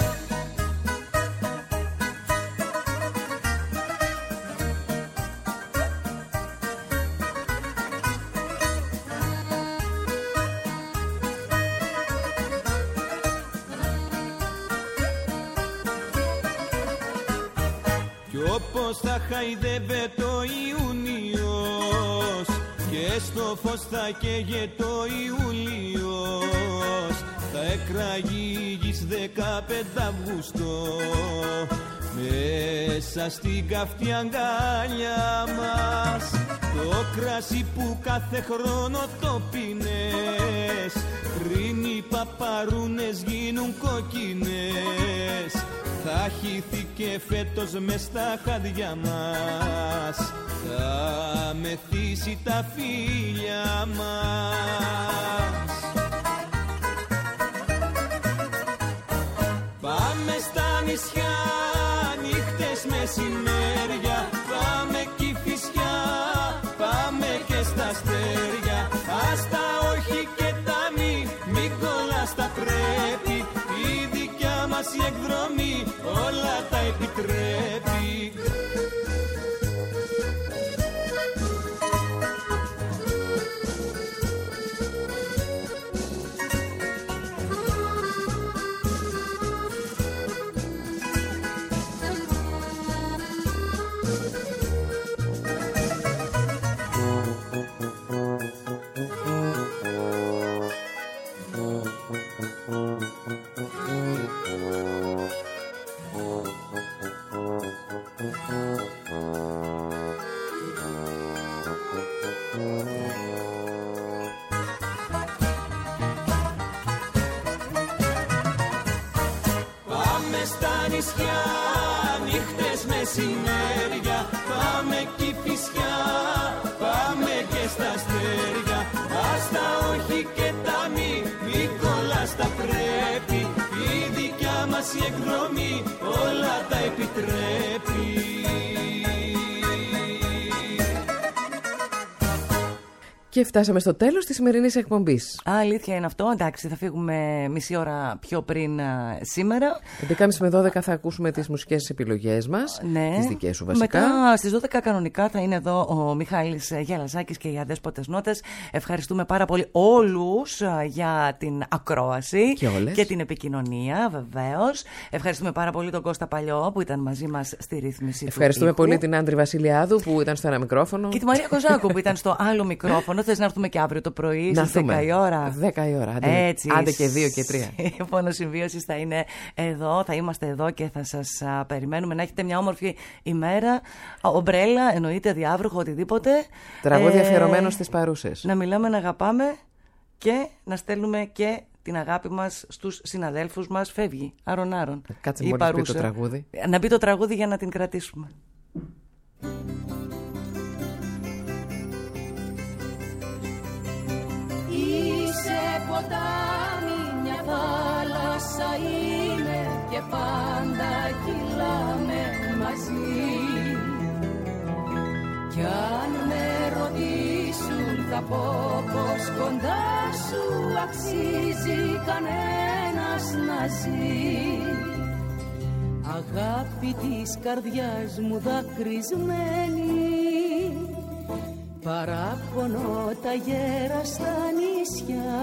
Όπως θα χαϊδεύε το Ιούνιος και στο φως θα καίγε το Ιούλιος, θα έκραγε η γης δεκαπέντε Αυγούστου μέσα στην καυτή αγκάλια μας. Το κρασί που κάθε χρόνο το πίνες, πριν οι παπαρούνες γίνουν κόκκινες, θα χυθεί και φέτος μες στα χάδια μας, θα μεθύσει τα φίλια μας. Πάμε στα νησιά, νύχτες μεσημέρια, πάμε Κηφισιά, πάμε και στα αστέρια. Ας τα όχι και τα μη, μην κολλάς τα πρέπει, η δικιά μας η εκδρομή όλα τα επιτρέπει. Νησιά, νύχτες μεσημέρια, πάμε Κηφισιά, πάμε και στα αστέρια. Ας τα όχι και τα μη, μη κολλάς τα πρέπει, η δικιά μας η εκδρομή όλα τα επιτρέπει. Και φτάσαμε στο τέλος της σημερινής εκπομπής. Α, αλήθεια είναι αυτό. Εντάξει, θα φύγουμε μισή ώρα πιο πριν α, σήμερα. έντεκα και μισή με δώδεκα θα ακούσουμε τις μουσικές επιλογές μας. Ναι. Τις δικές σου βασικά. Μετά στις δώδεκα κανονικά θα είναι εδώ ο Μιχάλης Γελαζάκης και οι Αδέσποτες Νότες. Ευχαριστούμε πάρα πολύ όλους α, για την ακρόαση και, και την επικοινωνία, βεβαίως. Ευχαριστούμε πάρα πολύ τον Κώστα Παλιό που ήταν μαζί μας στη ρύθμιση. Ευχαριστούμε του πολύ την Άντρη Βασιλιάδου που ήταν στο ένα μικρόφωνο. Και τη Μαρία Κοζάκου που ήταν στο άλλο μικρόφωνο. θες να έρθουμε και αύριο το πρωί να στις δέκα η ώρα? δέκα η ώρα, άντε, έτσι, άντε και δύο και τρία. Η Φωνοσυμβίωσης θα είναι εδώ, θα είμαστε εδώ και θα σας α, περιμένουμε. Να έχετε μια όμορφη ημέρα, ομπρέλα, εννοείται, διάβροχο, οτιδήποτε. Τραγούδια αφιερωμένο στις παρούσες. Να μιλάμε, να αγαπάμε και να στέλνουμε και την αγάπη μας στους συναδέλφους μας. Φεύγει, άρον άρον. Κάτσε μόλις πει το τραγούδι. Να πει το τραγούδι για να την κρατήσουμε. Είσαι ποτάμι, μια θάλασσα είμαι και πάντα κυλάμε μαζί. Κι αν με ρωτήσουν θα πω πως κοντά σου αξίζει κανένας να ζει. Αγάπη της καρδιάς μου δακρυσμένη, παράπονο τα γέρα στα νησιά.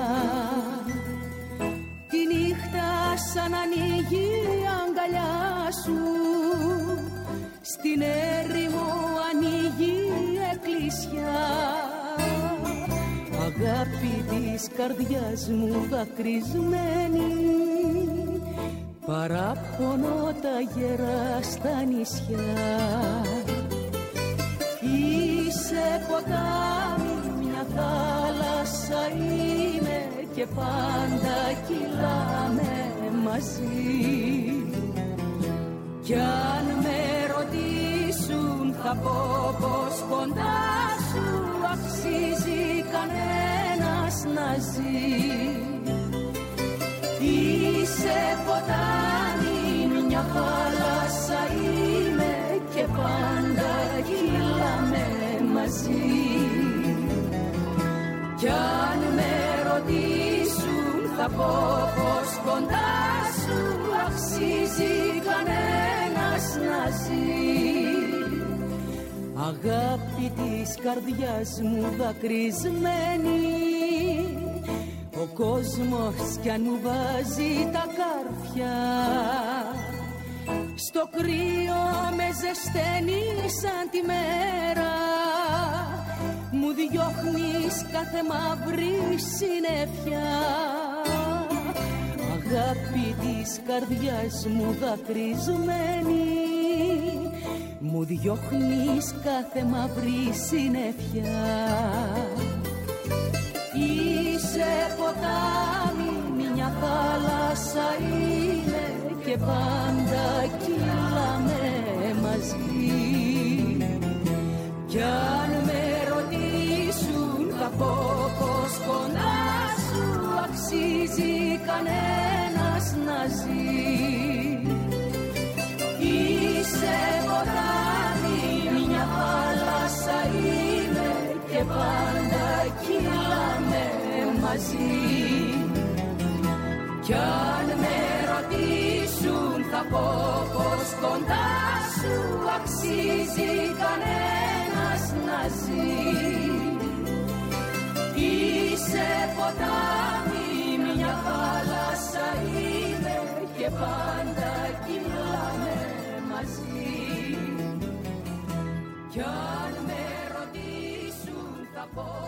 Τη νύχτα σαν ανοίγει η αγκαλιά σου, στην έρημο ανοίγει η εκκλησιά. Αγάπη της καρδιάς μου δακρυσμένη, παράπονο τα γέρα στα νησιά. Είσαι ποτάμι, μια θάλασσα είμαι και πάντα κυλάμε μαζί. Κι αν με ρωτήσουν θα πω πως κοντά σου αξίζει κανένας να ζει. Είσαι ποτάμι, μια θάλασσα είμαι και πάντα κυλάμε μαζί. Κι αν με ρωτήσουν θα πω πως κοντά σου αξίζει κανένας να ζει. Αγάπη της καρδιάς μου δακρυσμένη, ο κόσμος κι αν μου βάζει τα κάρφια, στο κρύο με ζεσταίνει σαν τη μέρα, μου διώχνεις κάθε μαύρη συννεφιά. Αγάπη της καρδιάς μου δακρυσμένη, μου διώχνεις κάθε μαύρη συννεφιά. Είσαι ποτάμι, μια θάλασσα είμαι και πάντα κυλάμε μαζί. Κι αν με ρωτήσουν θα πω πως κοντά σου αξίζει κανένας να ζει. Είσαι ποτάμι, μια θάλασσα είμαι και πάντα κυλάμε μαζί. Κι αν με ρωτήσουν θα πω πως κοντά σου αξίζει κανένας να ζει. Είσαι ποτάμι, μια θάλασσα είμαι και πάντα κυλάμε μαζί. Κι αν με ρωτήσουν θα πω